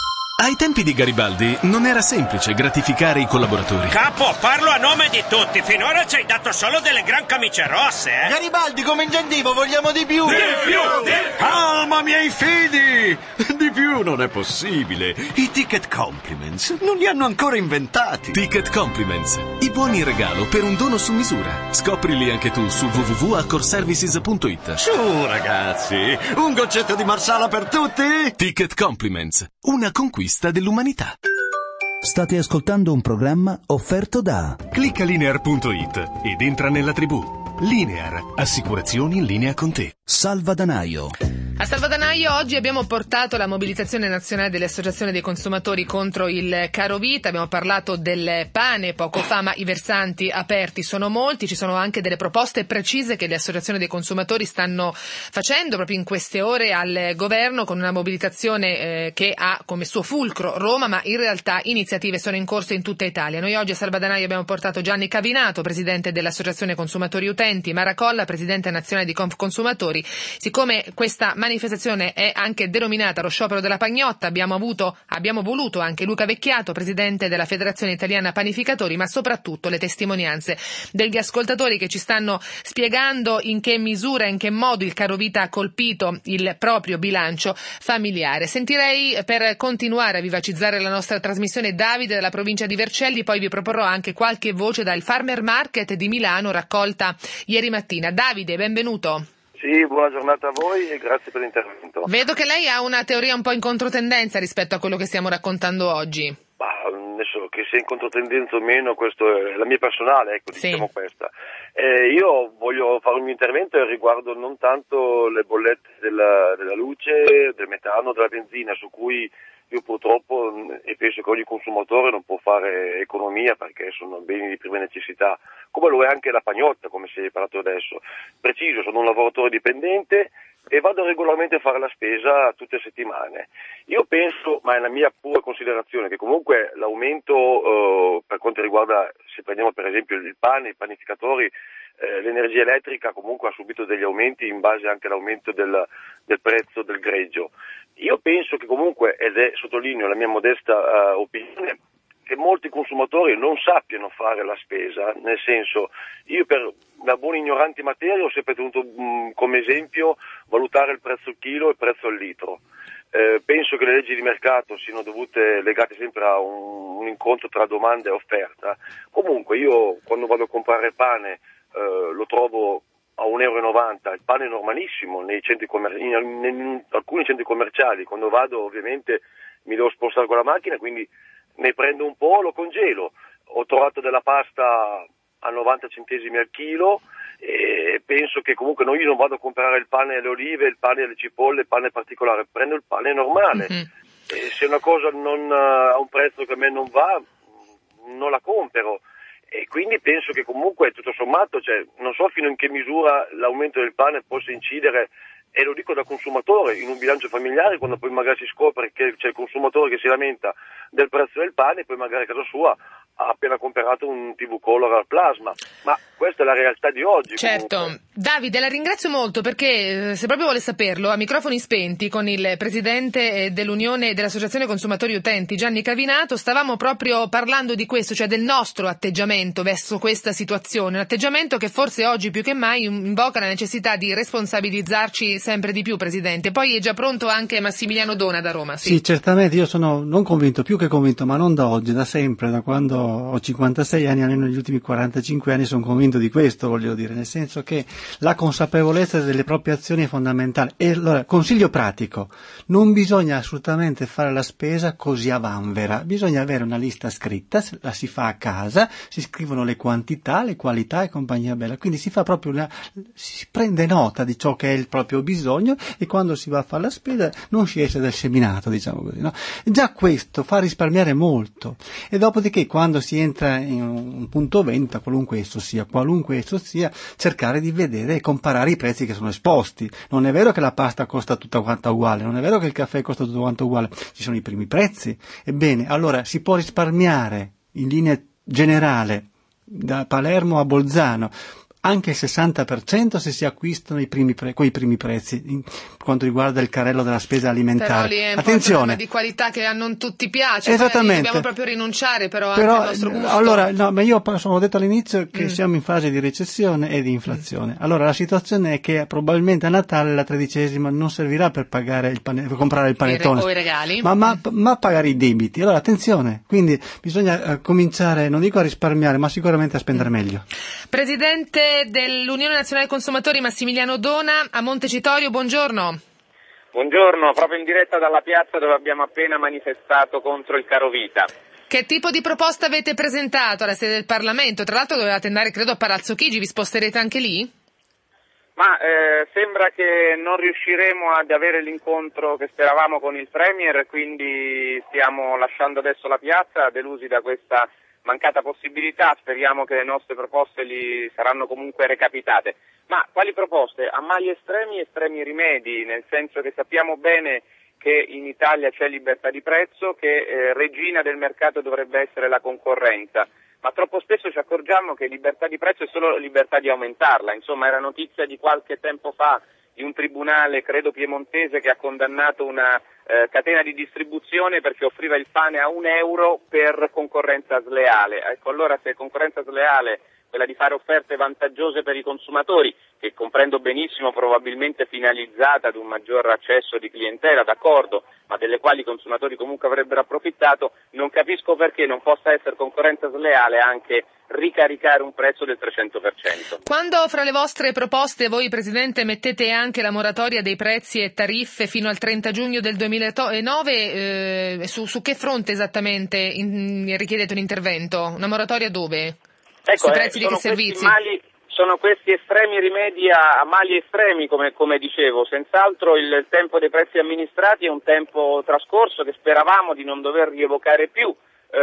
Ai tempi di Garibaldi non era semplice gratificare i collaboratori. Capo, parlo a nome di tutti. Finora ci hai dato solo delle gran camicie rosse, eh? Garibaldi, come incentivo vogliamo di più! Di più! Calma, miei fidi! Di più non è possibile. I ticket compliments non li hanno ancora inventati. Ticket compliments, i buoni in regalo per un dono su misura. Scoprili anche tu su www.accorservices.it. Su, ragazzi, un goccetto di marsala per tutti? Ticket compliments, una conquista dell'umanità. State ascoltando un programma offerto da Clicca Linear.it ed entra nella tribù. Linear, assicurazioni in linea con te. Salvadanaio. A Salvadanaio oggi abbiamo portato la mobilitazione nazionale delle associazioni dei consumatori contro il caro vita, abbiamo parlato del pane poco fa, ma i versanti aperti sono molti, ci sono anche delle proposte precise che le associazioni dei consumatori stanno facendo proprio in queste ore al governo con una mobilitazione che ha come suo fulcro Roma, ma in realtà iniziative sono in corso in tutta Italia. Noi oggi a Salvadanaio abbiamo portato Gianni Cavinato, presidente dell'associazione consumatori utenti, Mara Colla, presidente nazionale di Consumatori. Siccome questa manifestazione è anche denominata lo sciopero della pagnotta, abbiamo voluto anche Luca Vecchiato, presidente della Federazione Italiana Panificatori, ma soprattutto le testimonianze degli ascoltatori che ci stanno spiegando in che misura, in che modo il caro vita ha colpito il proprio bilancio familiare. Sentirei, per continuare a vivacizzare la nostra trasmissione, Davide dalla provincia di Vercelli, poi vi proporrò anche qualche voce dal Farmer Market di Milano raccolta ieri mattina. Davide, benvenuto. Sì, buona giornata a voi e grazie per l'intervento. Vedo che lei ha una teoria un po' in controtendenza rispetto a quello che stiamo raccontando oggi. Adesso che sia in controtendenza o meno, questo è la mia personale, ecco, diciamo questa. Io voglio fare un mio intervento riguardo non tanto le bollette della luce, del metano, della benzina, su cui io purtroppo, e penso che ogni consumatore non può fare economia perché sono beni di prima necessità, come lo è anche la pagnotta, come si è parlato adesso. Preciso, sono un lavoratore dipendente e vado regolarmente a fare la spesa tutte le settimane. Io penso, ma è la mia pura considerazione, che comunque l'aumento per quanto riguarda, se prendiamo per esempio il pane, i panificatori, l'energia elettrica comunque ha subito degli aumenti in base anche all'aumento del prezzo del greggio. Io penso che comunque, ed è, sottolineo la mia modesta opinione, che molti consumatori non sappiano fare la spesa, nel senso, io per da buon ignorante in materia ho sempre tenuto come esempio valutare il prezzo al chilo e il prezzo al litro. Penso che le leggi di mercato siano dovute legate sempre a un incontro tra domanda e offerta. Comunque io quando vado a comprare pane lo trovo a €1,90, il pane è normalissimo in alcuni centri commerciali, quando vado ovviamente mi devo spostare con la macchina, quindi ne prendo un po', lo congelo. Ho trovato della pasta a 90 centesimi al chilo e penso che comunque io non vado a comprare il pane alle olive, il pane alle cipolle, il pane particolare, prendo il pane normale. E se una cosa non ha un prezzo che a me non va, non la compro. E quindi penso che comunque tutto sommato, non so fino in che misura l'aumento del pane possa incidere, e lo dico da consumatore, in un bilancio familiare, quando poi magari si scopre che c'è il consumatore che si lamenta del prezzo del pane e poi magari a casa sua ha appena comprato un TV Color al plasma, ma questa è la realtà di oggi. Certo, comunque. Davide, la ringrazio molto perché se proprio vuole saperlo, a microfoni spenti con il presidente dell'Unione dell'Associazione Consumatori Utenti Gianni Cavinato stavamo proprio parlando di questo, cioè del nostro atteggiamento verso questa situazione, un atteggiamento che forse oggi più che mai invoca la necessità di responsabilizzarci sempre di più, Presidente. Poi è già pronto anche Massimiliano Dona da Roma. Sì, certamente, io sono non convinto, più che convinto, ma non da oggi, da sempre, da quando ho 56 anni, almeno negli ultimi 45 anni sono convinto di questo, voglio dire, nel senso che la consapevolezza delle proprie azioni è fondamentale. E allora, consiglio pratico, non bisogna assolutamente fare la spesa così a vanvera, bisogna avere una lista scritta, la si fa a casa, si scrivono le quantità, le qualità e compagnia bella, quindi si fa proprio si prende nota di ciò che è il proprio bisogno e quando si va a fare la spesa non si esce dal seminato, diciamo così, no? Già questo fa risparmiare molto, e dopodiché quando si entra in un punto vendita, qualunque esso sia, cercare di vedere e comparare i prezzi che sono esposti. Non è vero che la pasta costa tutta quanta uguale, non è vero che il caffè costa tutto quanto uguale, ci sono i primi prezzi. Ebbene, allora si può risparmiare in linea generale da Palermo a Bolzano anche il 60% se si acquistano quei primi prezzi, per quanto riguarda il carrello della spesa alimentare. Però lì è un attenzione, di qualità che a non tutti piace. Esattamente. Dobbiamo proprio rinunciare però anche al nostro gusto. Allora, no, ma io ho detto all'inizio che siamo in fase di recessione e di inflazione. Allora la situazione è che probabilmente a Natale la 13ª non servirà per pagare per comprare il panettone o i regali, ma pagare i debiti. Allora attenzione, quindi bisogna cominciare, non dico a risparmiare, ma sicuramente a spendere meglio. Presidente dell'Unione Nazionale Consumatori Massimiliano Dona a Montecitorio, buongiorno. Buongiorno, proprio in diretta dalla piazza dove abbiamo appena manifestato contro il carovita. Che tipo di proposta avete presentato alla sede del Parlamento? Tra l'altro dovevate andare, credo, a Palazzo Chigi, vi sposterete anche lì? Ma sembra che non riusciremo ad avere l'incontro che speravamo con il Premier, quindi stiamo lasciando adesso la piazza, delusi da questa mancata possibilità. Speriamo che le nostre proposte li saranno comunque recapitate. Ma quali proposte? A mali estremi rimedi, nel senso che sappiamo bene che in Italia c'è libertà di prezzo, che regina del mercato dovrebbe essere la concorrenza. Ma troppo spesso ci accorgiamo che libertà di prezzo è solo libertà di aumentarla. Insomma, era notizia di qualche tempo fa di un tribunale, credo piemontese, che ha condannato una catena di distribuzione perché offriva il pane a €1 per concorrenza sleale. Ecco, allora se concorrenza sleale, quella di fare offerte vantaggiose per i consumatori, che comprendo benissimo probabilmente finalizzata ad un maggior accesso di clientela, d'accordo, ma delle quali i consumatori comunque avrebbero approfittato, non capisco perché non possa essere concorrenza sleale anche ricaricare un prezzo del 300%. Quando fra le vostre proposte voi, Presidente, mettete anche la moratoria dei prezzi e tariffe fino al 30 giugno del 2009, su che fronte esattamente richiedete un intervento? Una moratoria dove? Ecco, sui prezzi di che servizi? Sono questi estremi rimedi a mali estremi, come dicevo. Senz'altro il tempo dei prezzi amministrati è un tempo trascorso che speravamo di non dover rievocare più,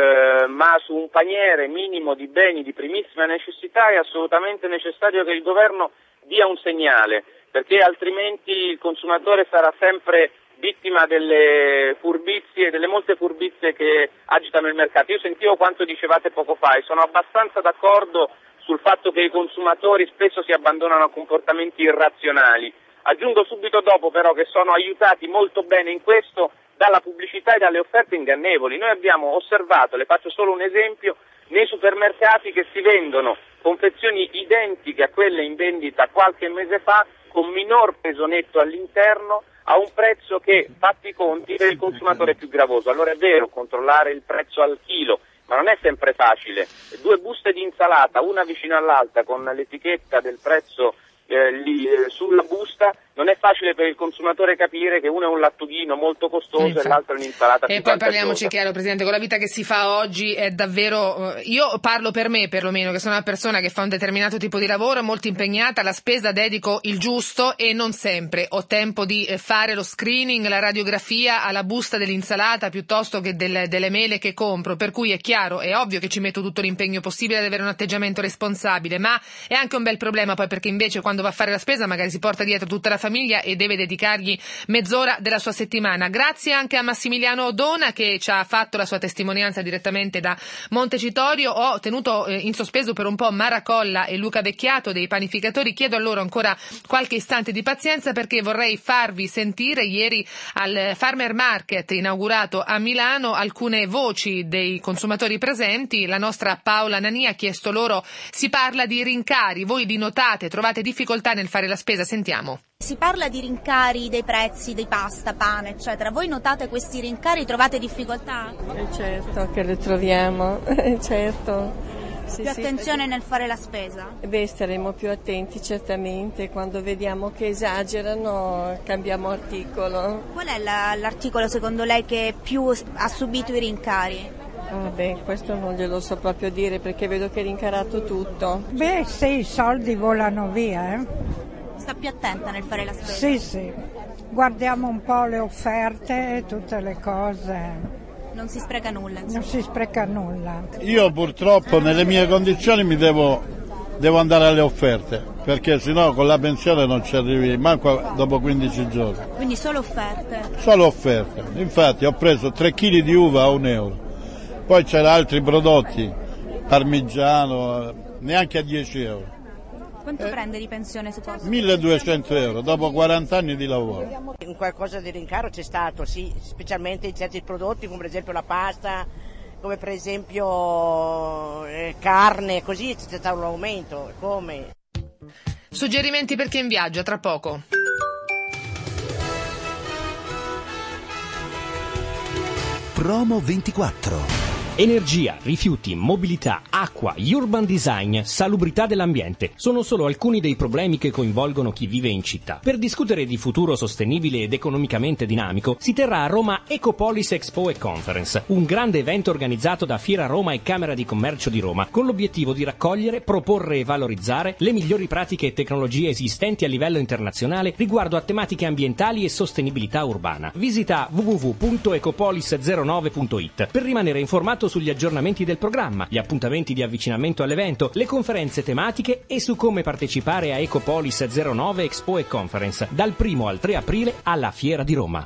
ma su un paniere minimo di beni di primissima necessità è assolutamente necessario che il governo dia un segnale, perché altrimenti il consumatore sarà sempre vittima delle furbizie, delle molte furbizie che agitano il mercato. Io sentivo quanto dicevate poco fa e sono abbastanza d'accordo sul fatto che i consumatori spesso si abbandonano a comportamenti irrazionali. Aggiungo subito dopo però che sono aiutati molto bene in questo dalla pubblicità e dalle offerte ingannevoli. Noi abbiamo osservato, le faccio solo un esempio, nei supermercati che si vendono confezioni identiche a quelle in vendita qualche mese fa, con minor peso netto all'interno, a un prezzo che, fatti i conti, per il consumatore è più gravoso. Allora è vero, controllare il prezzo al chilo, ma non è sempre facile. 2 buste di insalata, una vicino all'altra, con l'etichetta del prezzo sulla busta, non è facile per il consumatore capire che uno è un lattughino molto costoso e l'altro è un'insalata più E poi vantaggiosa. parliamoci chiaro, Presidente, con la vita che si fa oggi è davvero, io parlo per me perlomeno, che sono una persona che fa un determinato tipo di lavoro, molto impegnata, alla spesa dedico il giusto e non sempre ho tempo di fare lo screening, la radiografia alla busta dell'insalata piuttosto che delle mele che compro, per cui è chiaro, è ovvio che ci metto tutto l'impegno possibile ad avere un atteggiamento responsabile, ma è anche un bel problema poi, perché invece quando va a fare la spesa magari si porta dietro tutta la famiglia e deve dedicargli mezz'ora della sua settimana. Grazie anche a Massimiliano Dona che ci ha fatto la sua testimonianza direttamente da Montecitorio. Ho tenuto in sospeso per un po' Maracolla e Luca Vecchiato dei panificatori. Chiedo a loro ancora qualche istante di pazienza perché vorrei farvi sentire ieri al Farmer Market inaugurato a Milano alcune voci dei consumatori presenti. La nostra Paola Nani ha chiesto loro, si parla di rincari, voi li notate, trovate difficoltà nel fare la spesa? Sentiamo. Si parla di rincari dei prezzi di pasta, pane, eccetera. Voi notate questi rincari, trovate difficoltà? Certo che le troviamo, certo. Sì, più attenzione nel fare la spesa? Staremo più attenti certamente, quando vediamo che esagerano cambiamo articolo. Qual è l'articolo secondo lei che più ha subito i rincari? Questo non glielo so proprio dire perché vedo che è rincarato tutto. Sì, i soldi volano via, Sta più attenta nel fare la spesa? Sì, guardiamo un po' le offerte e tutte le cose. Non si spreca nulla, insomma. Non si spreca nulla. Io purtroppo nelle mie condizioni mi devo andare alle offerte, perché sennò con la pensione non ci arrivi manco dopo 15 giorni. Quindi solo offerte? Solo offerte. Infatti ho preso 3 kg di uva a €1. Poi c'erano altri prodotti, parmigiano, neanche a €10. Quanto prende di pensione se posso? 1.200 euro dopo 40 anni di lavoro. Un qualcosa di rincaro c'è stato, sì, specialmente in certi prodotti come per esempio la pasta, come per esempio carne, così c'è stato un aumento. Come? Suggerimenti per chi è in viaggio, tra poco. Promo 24. Energia, rifiuti, mobilità, acqua, urban design, salubrità dell'ambiente sono solo alcuni dei problemi che coinvolgono chi vive in città. Per discutere di futuro sostenibile ed economicamente dinamico si terrà a Roma Ecopolis Expo e Conference, un grande evento organizzato da Fiera Roma e Camera di Commercio di Roma con l'obiettivo di raccogliere, proporre e valorizzare le migliori pratiche e tecnologie esistenti a livello internazionale riguardo a tematiche ambientali e sostenibilità urbana. Visita www.ecopolis09.it per rimanere informato sugli aggiornamenti del programma, gli appuntamenti di avvicinamento all'evento, le conferenze tematiche e su come partecipare a Ecopolis 09 Expo e Conference dal 1 al 3 aprile alla Fiera di Roma.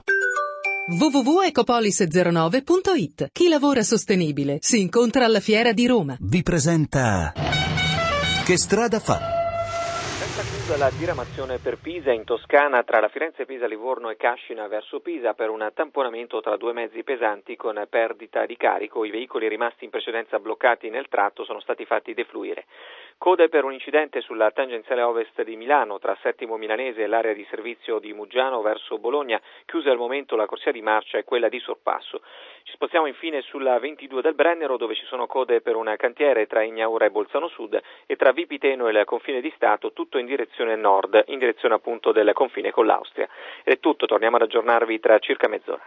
www.ecopolis09.it. Chi lavora sostenibile si incontra alla Fiera di Roma. Vi presenta Che strada fa? La diramazione per Pisa in Toscana tra la Firenze Pisa Livorno e Cascina verso Pisa per un tamponamento tra due mezzi pesanti con perdita di carico. I veicoli rimasti in precedenza bloccati nel tratto sono stati fatti defluire. Code per un incidente sulla tangenziale ovest di Milano tra Settimo Milanese e l'area di servizio di Muggiano verso Bologna. Chiusa al momento la corsia di marcia e quella di sorpasso. Ci spostiamo infine sulla 22 del Brennero dove ci sono code per un cantiere tra Ignaura e Bolzano Sud e tra Vipiteno e il confine di Stato, tutto in direzione nord, in direzione appunto del confine con l'Austria. Ed è tutto, torniamo ad aggiornarvi tra circa mezz'ora.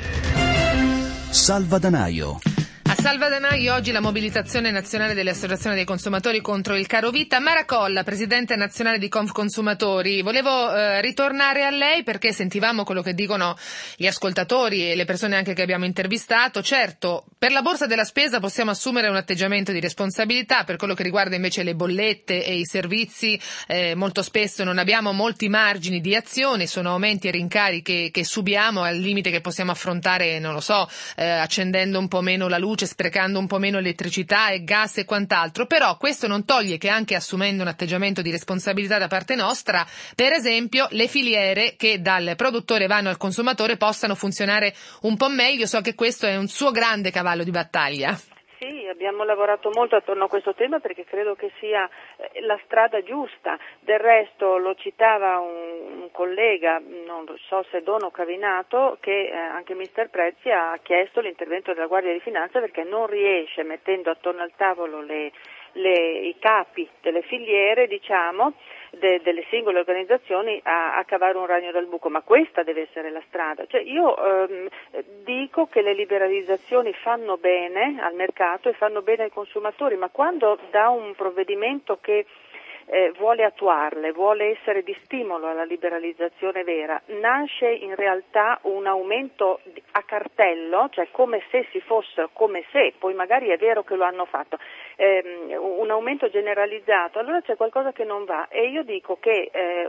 Salvadanaio. A Salvadanaio oggi la mobilitazione nazionale delle associazioni dei consumatori contro il caro vita. Mara Colla, presidente nazionale di Confconsumatori, volevo ritornare a lei perché sentivamo quello che dicono gli ascoltatori e le persone anche che abbiamo intervistato. Certo, per la borsa della spesa possiamo assumere un atteggiamento di responsabilità, per quello che riguarda invece le bollette e i servizi molto spesso non abbiamo molti margini di azione, sono aumenti e rincari che subiamo al limite che possiamo affrontare, non lo so, accendendo un po' meno la luce, sprecando un po' meno elettricità e gas e quant'altro, però questo non toglie che anche assumendo un atteggiamento di responsabilità da parte nostra, per esempio le filiere che dal produttore vanno al consumatore possano funzionare un po' meglio. So che questo è un suo grande cavallo di battaglia. Sì, abbiamo lavorato molto attorno a questo tema perché credo che sia la strada giusta. Del resto lo citava un collega, non so se Dono Cavinato, che anche Mister Prezzi ha chiesto l'intervento della Guardia di Finanza perché non riesce, mettendo attorno al tavolo i capi delle filiere, diciamo, delle singole organizzazioni a cavare un ragno dal buco, ma questa deve essere la strada. Cioè io dico che le liberalizzazioni fanno bene al mercato e fanno bene ai consumatori, ma quando da un provvedimento che vuole attuarle, vuole essere di stimolo alla liberalizzazione vera, nasce in realtà un aumento a cartello, cioè come se si fosse, poi magari è vero che lo hanno fatto, un aumento generalizzato, allora c'è qualcosa che non va e io dico che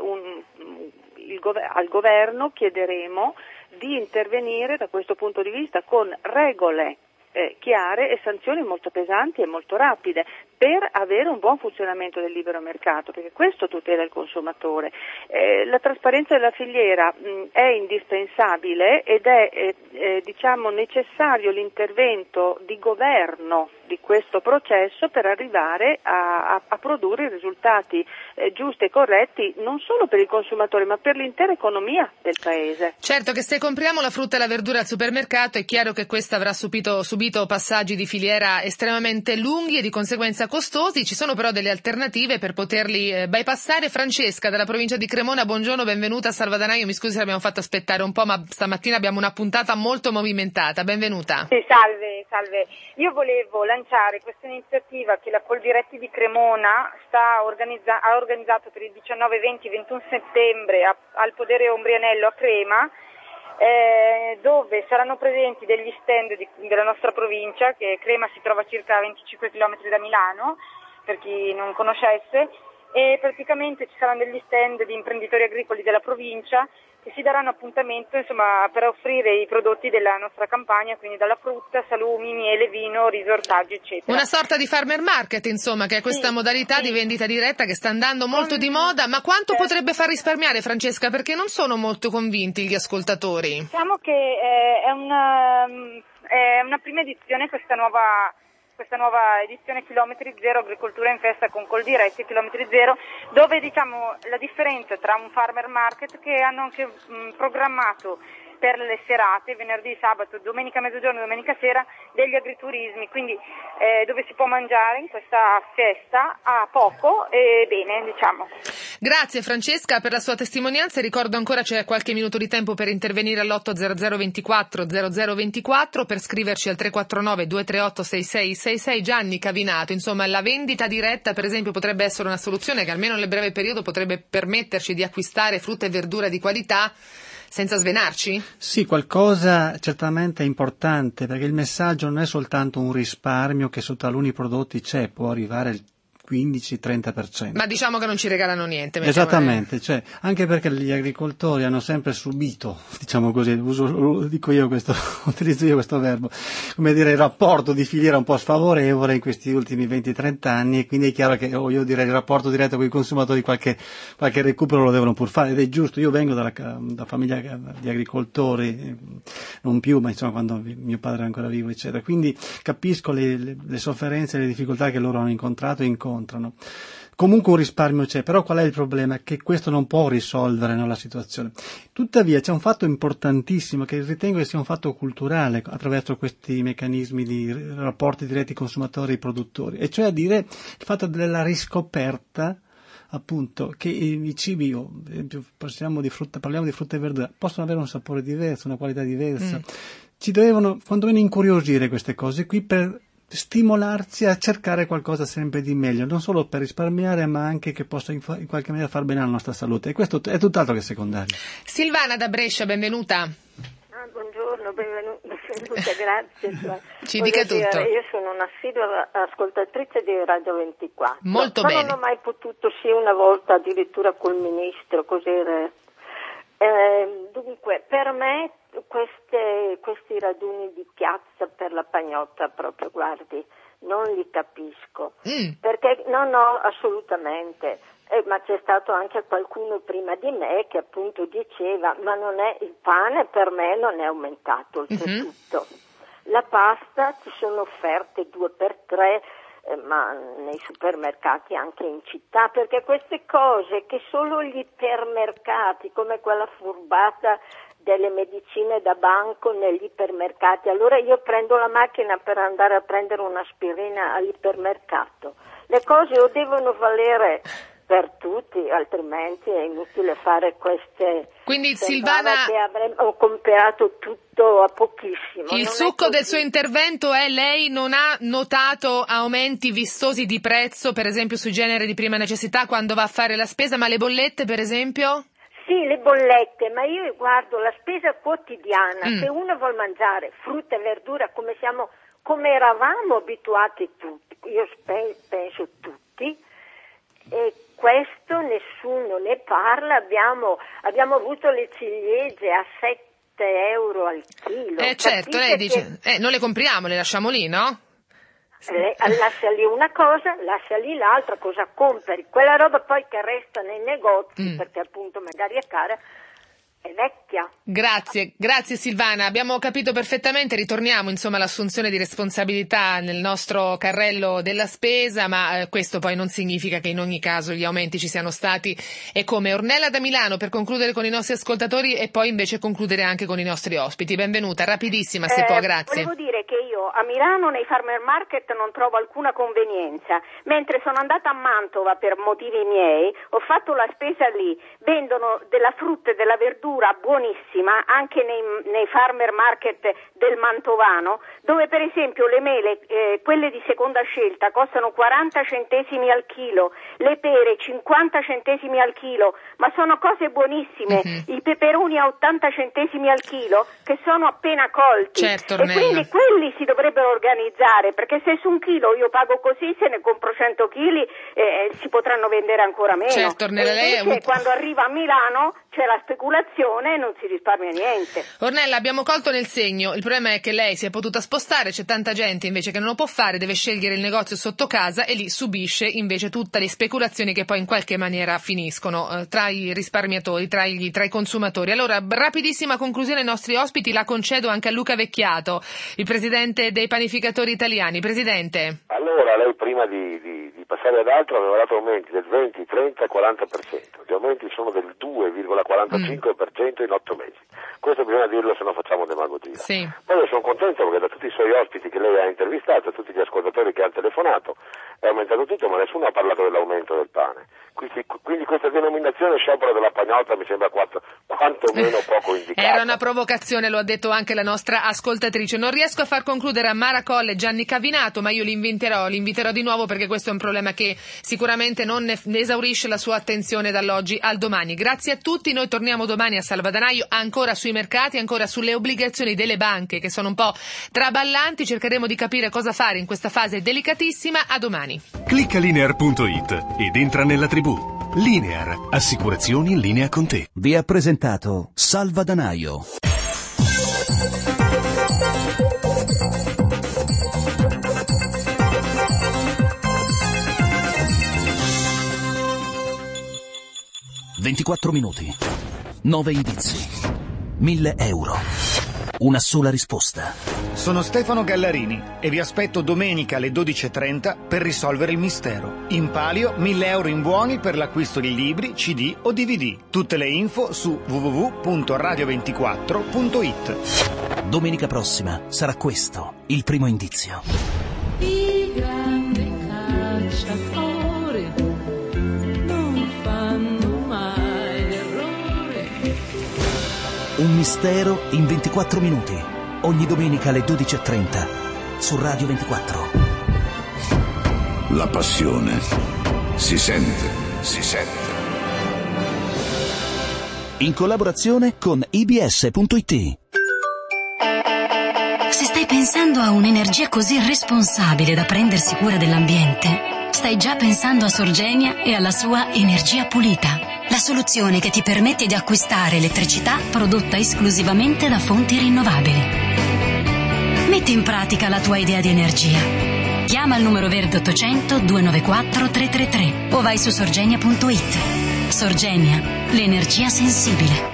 al governo chiederemo di intervenire da questo punto di vista con regole chiare e sanzioni molto pesanti e molto rapide per avere un buon funzionamento del libero mercato, perché questo tutela il consumatore. La trasparenza della filiera è indispensabile ed è diciamo necessario l'intervento di governo di questo processo per arrivare a produrre i risultati giusti e corretti non solo per il consumatore ma per l'intera economia del paese. Certo che se compriamo la frutta e la verdura al supermercato è chiaro che questa avrà subito passaggi di filiera estremamente lunghi e di conseguenza costosi, ci sono però delle alternative per poterli bypassare. Francesca dalla provincia di Cremona, buongiorno, benvenuta a Salvadanaio, mi scusi se l'abbiamo fatto aspettare un po' ma stamattina abbiamo una puntata molto movimentata, benvenuta. Sì, salve, io volevo lanciare questa iniziativa che la Coldiretti di Cremona ha organizzato per il 19, 20, 21 settembre al Podere Ombrianello a Crema, dove saranno presenti degli stand della nostra provincia, che Crema si trova a circa 25 km da Milano, per chi non conoscesse, e praticamente ci saranno degli stand di imprenditori agricoli della provincia che si daranno appuntamento insomma per offrire i prodotti della nostra campagna, quindi dalla frutta, salumi, miele, vino, riso, ortaggi, eccetera. Una sorta di farmer market, insomma, che è questa modalità di vendita diretta che sta andando molto di moda, ma quanto potrebbe far risparmiare, Francesca? Perché non sono molto convinti gli ascoltatori. Diciamo che è una prima edizione questa nuova edizione Chilometri Zero, agricoltura in festa con Coldiretti, Chilometri Zero, dove diciamo la differenza tra un farmer market che hanno anche programmato per le serate, venerdì, sabato, domenica mezzogiorno, domenica sera, degli agriturismi, quindi dove si può mangiare in questa festa a poco e bene, diciamo. Grazie Francesca per la sua testimonianza, ricordo ancora c'è qualche minuto di tempo per intervenire all'800 24 0024, per scriverci al 349 238 6666. Gianni Cavinato, insomma la vendita diretta per esempio potrebbe essere una soluzione che almeno nel breve periodo potrebbe permetterci di acquistare frutta e verdura di qualità senza svenarci? Sì, qualcosa certamente importante, perché il messaggio non è soltanto un risparmio che su taluni prodotti c'è, può arrivare il 15-30%. Ma diciamo che non ci regalano niente. Esattamente, cioè, anche perché gli agricoltori hanno sempre subito, diciamo così, utilizzo io questo verbo, come dire, il rapporto di filiera un po' sfavorevole in questi ultimi 20-30 anni, e quindi è chiaro che io direi il rapporto diretto con i consumatori qualche recupero lo devono pur fare, ed è giusto. Io vengo da famiglia di agricoltori, non più, ma insomma quando mio padre era ancora vivo, eccetera, quindi capisco le sofferenze e le difficoltà che loro hanno incontrato e incontrano. Comunque un risparmio c'è, però qual è il problema? Che questo non può risolvere la situazione. Tuttavia c'è un fatto importantissimo che ritengo che sia un fatto culturale attraverso questi meccanismi di rapporti diretti consumatori-produttori, e cioè a dire il fatto della riscoperta appunto che i cibi, ad esempio parliamo di frutta e verdura, possono avere un sapore diverso, una qualità diversa. Ci devono quantomeno incuriosire queste cose qui per stimolarci a cercare qualcosa sempre di meglio, non solo per risparmiare, ma anche che possa in qualche maniera far bene alla nostra salute, e questo è tutt'altro che secondario. Silvana da Brescia, benvenuta. Buongiorno, benvenuta, grazie. Ci dica tutto. Io sono un'assidua ascoltatrice di Radio 24. Molto ma bene. Non ho mai potuto, una volta addirittura col ministro, così. Dunque, per me questi raduni di piazza per la pagnotta, proprio, guardi, non li capisco. Perché no, assolutamente. Ma c'è stato anche qualcuno prima di me che appunto diceva: ma non è il pane, per me non è aumentato oltretutto. La pasta ci sono offerte 2x3, ma nei supermercati anche in città, perché queste cose che solo gli ipermercati, come quella furbata delle medicine da banco negli ipermercati, allora io prendo la macchina per andare a prendere un'aspirina all'ipermercato. Le cose o devono valere per tutti, altrimenti è inutile fare queste. Quindi Silvana, che avremmo comprato tutto a pochissimo. Il succo del suo intervento è: lei non ha notato aumenti vistosi di prezzo, per esempio sui generi di prima necessità quando va a fare la spesa, ma le bollette per esempio? Sì, le bollette, ma io guardo la spesa quotidiana, se uno vuol mangiare frutta e verdura come eravamo abituati tutti, io penso tutti, e questo nessuno ne parla. Abbiamo avuto le ciliegie a 7 euro al chilo. Certo, lei dice, non le compriamo, le lasciamo lì, no? Lascia lì una cosa, lascia lì l'altra, cosa compri? Quella roba poi che resta nei negozi, perché appunto magari è cara, è vecchia. Grazie Silvana, abbiamo capito perfettamente, ritorniamo insomma all'assunzione di responsabilità nel nostro carrello della spesa, ma questo poi non significa che in ogni caso gli aumenti ci siano stati. E come Ornella da Milano, per concludere con i nostri ascoltatori e poi invece concludere anche con i nostri ospiti. Benvenuta, rapidissima se può, grazie. Volevo dire che io a Milano nei farmer market non trovo alcuna convenienza, mentre sono andata a Mantova per motivi miei, ho fatto la spesa lì, vendono della frutta e della verdura buonissima anche nei farmer market del Mantovano, dove per esempio le mele, quelle di seconda scelta, costano 40 centesimi al chilo, le pere 50 centesimi al chilo, ma sono cose buonissime, i peperoni a 80 centesimi al chilo che sono appena colti. Certo, e quindi quelli si dovrebbero organizzare, perché se su un chilo io pago così, se ne compro 100 chili si potranno vendere ancora meno. Certo, quando arriva a Milano c'è la speculazione e non si risparmia niente. Ornella, abbiamo colto nel segno. Il problema è che lei si è potuta spostare, c'è tanta gente invece che non lo può fare, deve scegliere il negozio sotto casa e lì subisce invece tutte le speculazioni che poi in qualche maniera finiscono tra i risparmiatori, tra i consumatori. Allora, rapidissima conclusione ai nostri ospiti, la concedo anche a Luca Vecchiato, il presidente dei panificatori italiani. Presidente. Allora, lei prima di passare ad altro aveva dato aumenti del 20, 30 e 40%. Gli aumenti sono del 2,45% in 8 mesi. Questo bisogna dirlo, se no facciamo demagogia. Sì. Poi io sono contento perché da tutti i suoi ospiti che lei ha intervistato, tutti gli ascoltatori che hanno telefonato, è aumentato tutto, ma nessuno ha parlato dell'aumento del pane. Quindi questa denominazione sciopero della pagnotta mi sembra quantomeno poco indicata. Era una provocazione, lo ha detto anche la nostra ascoltatrice. Non riesco a far concludere a Mara Colle e Gianni Cavinato, ma io li inviterò di nuovo perché questo è un problema che sicuramente non ne esaurisce la sua attenzione dall'oggi al domani. Grazie a tutti, noi torniamo domani a Salvadanaio, ancora sui mercati, ancora sulle obbligazioni delle banche che sono un po' traballanti, cercheremo di capire cosa fare in questa fase delicatissima. A domani. Clicca Linear.it ed entra nella tribù. Linear, assicurazioni in linea con te. Vi ha presentato Salvadanaio. «24 minuti, 9 indizi, 1.000 euro, una sola risposta». Sono Stefano Gallarini e vi aspetto domenica alle 12.30 per risolvere il mistero. In palio 1.000 euro in buoni per l'acquisto di libri, CD o DVD. Tutte le info su www.radio24.it. Domenica prossima sarà questo il primo indizio. I grandi cacciatori non fanno mai errore. Un mistero in 24 minuti. Ogni domenica alle 12.30 su Radio 24. La passione si sente. In collaborazione con IBS.it. Se stai pensando a un'energia così responsabile da prendersi cura dell'ambiente, stai già pensando a Sorgenia e alla sua energia pulita. La soluzione che ti permette di acquistare elettricità prodotta esclusivamente da fonti rinnovabili. Metti in pratica la tua idea di energia. Chiama il numero verde 800 294 333 o vai su sorgenia.it. Sorgenia, l'energia sensibile.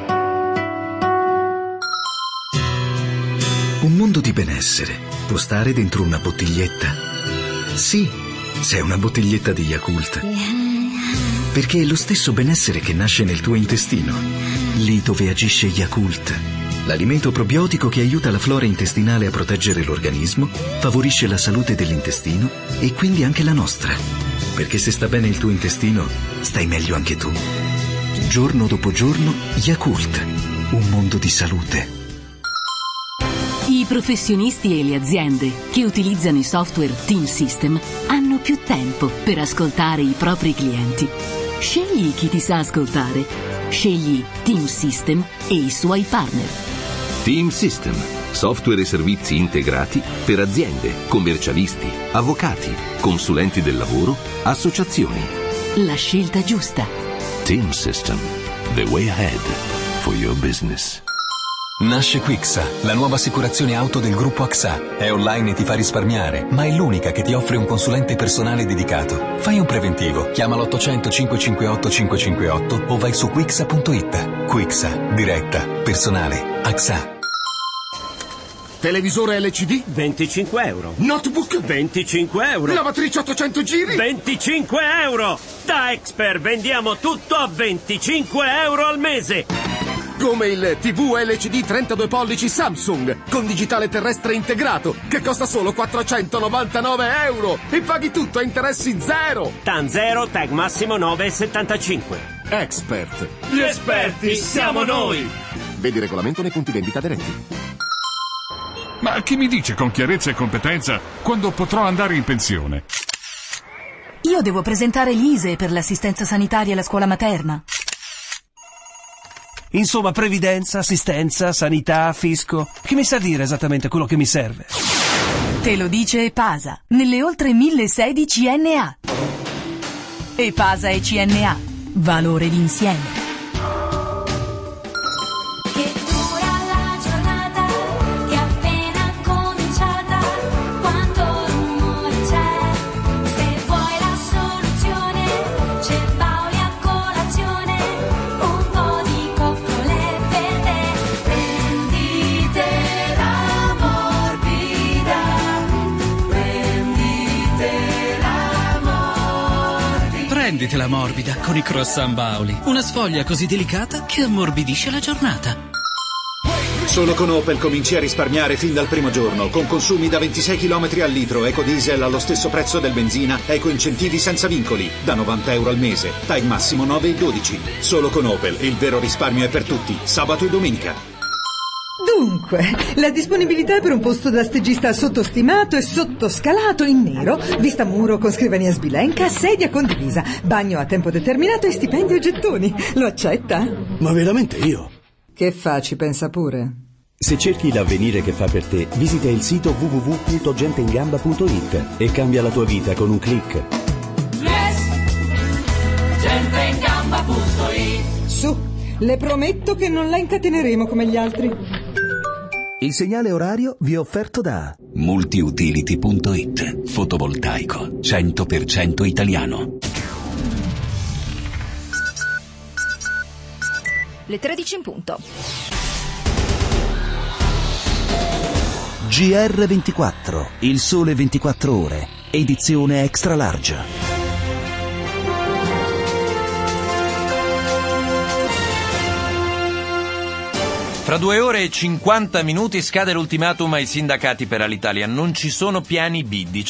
Un mondo di benessere può stare dentro una bottiglietta. Sì, se è una bottiglietta di Yakult. Perché è lo stesso benessere che nasce nel tuo intestino, lì dove agisce Yakult. L'alimento probiotico che aiuta la flora intestinale a proteggere l'organismo, favorisce la salute dell'intestino e quindi anche la nostra. Perché se sta bene il tuo intestino, stai meglio anche tu. Giorno dopo giorno, Yakult. Un mondo di salute. I professionisti e le aziende che utilizzano i software Team System hanno più tempo per ascoltare i propri clienti. Scegli chi ti sa ascoltare. Scegli Team System e i suoi partner. Team System, software e servizi integrati per aziende, commercialisti, avvocati, consulenti del lavoro, associazioni. La scelta giusta. Team System, the way ahead for your business. Nasce Quixa, la nuova assicurazione auto del gruppo AXA. È online e ti fa risparmiare, ma è l'unica che ti offre un consulente personale dedicato. Fai un preventivo, chiama l'800 558 558 o vai su quixa.it. Quixa, diretta, personale, AXA. Televisore LCD? 25 euro. Notebook? 25 euro. Lavatrice 800 giri? 25 euro. Da Expert vendiamo tutto a 25 euro al mese. Come il TV LCD 32 pollici Samsung con digitale terrestre integrato che costa solo 499 euro e paghi tutto a interessi zero. TAN 0, tag massimo 9,75. Expert. Gli esperti siamo noi. Vedi regolamento nei punti vendita aderenti. Ma chi mi dice con chiarezza e competenza quando potrò andare in pensione? Io devo presentare l'ISEE per l'assistenza sanitaria alla scuola materna. Insomma, previdenza, assistenza, sanità, fisco. Chi mi sa dire esattamente quello che mi serve? Te lo dice EPASA, nelle oltre 1000 sedi CNA. EPASA e CNA, valore d'insieme. Prenditela morbida con i croissant Bauli. Una sfoglia così delicata che ammorbidisce la giornata. Solo con Opel cominci a risparmiare fin dal primo giorno, con consumi da 26 km al litro, ecodiesel allo stesso prezzo del benzina, eco-incentivi senza vincoli, da 90 euro al mese, TAG massimo 9,12. Solo con Opel, il vero risparmio è per tutti, sabato e domenica. Dunque, la disponibilità per un posto da stagista sottostimato e sottoscalato in nero, vista muro con scrivania sbilenca, sedia condivisa, bagno a tempo determinato e stipendio e gettoni. Lo accetta? Ma veramente io? Che fa, ci pensa pure? Se cerchi l'avvenire che fa per te, visita il sito www.genteingamba.it e cambia la tua vita con un click. Genteingamba.it. Su, le prometto che non la incateneremo come gli altri. Il segnale orario vi è offerto da Multiutility.it. Fotovoltaico 100% italiano. Le 13 in punto. GR24, il sole 24 ore, edizione extra large. Fra 2 ore e 50 minuti scade l'ultimatum ai sindacati per Alitalia. Non ci sono piani B.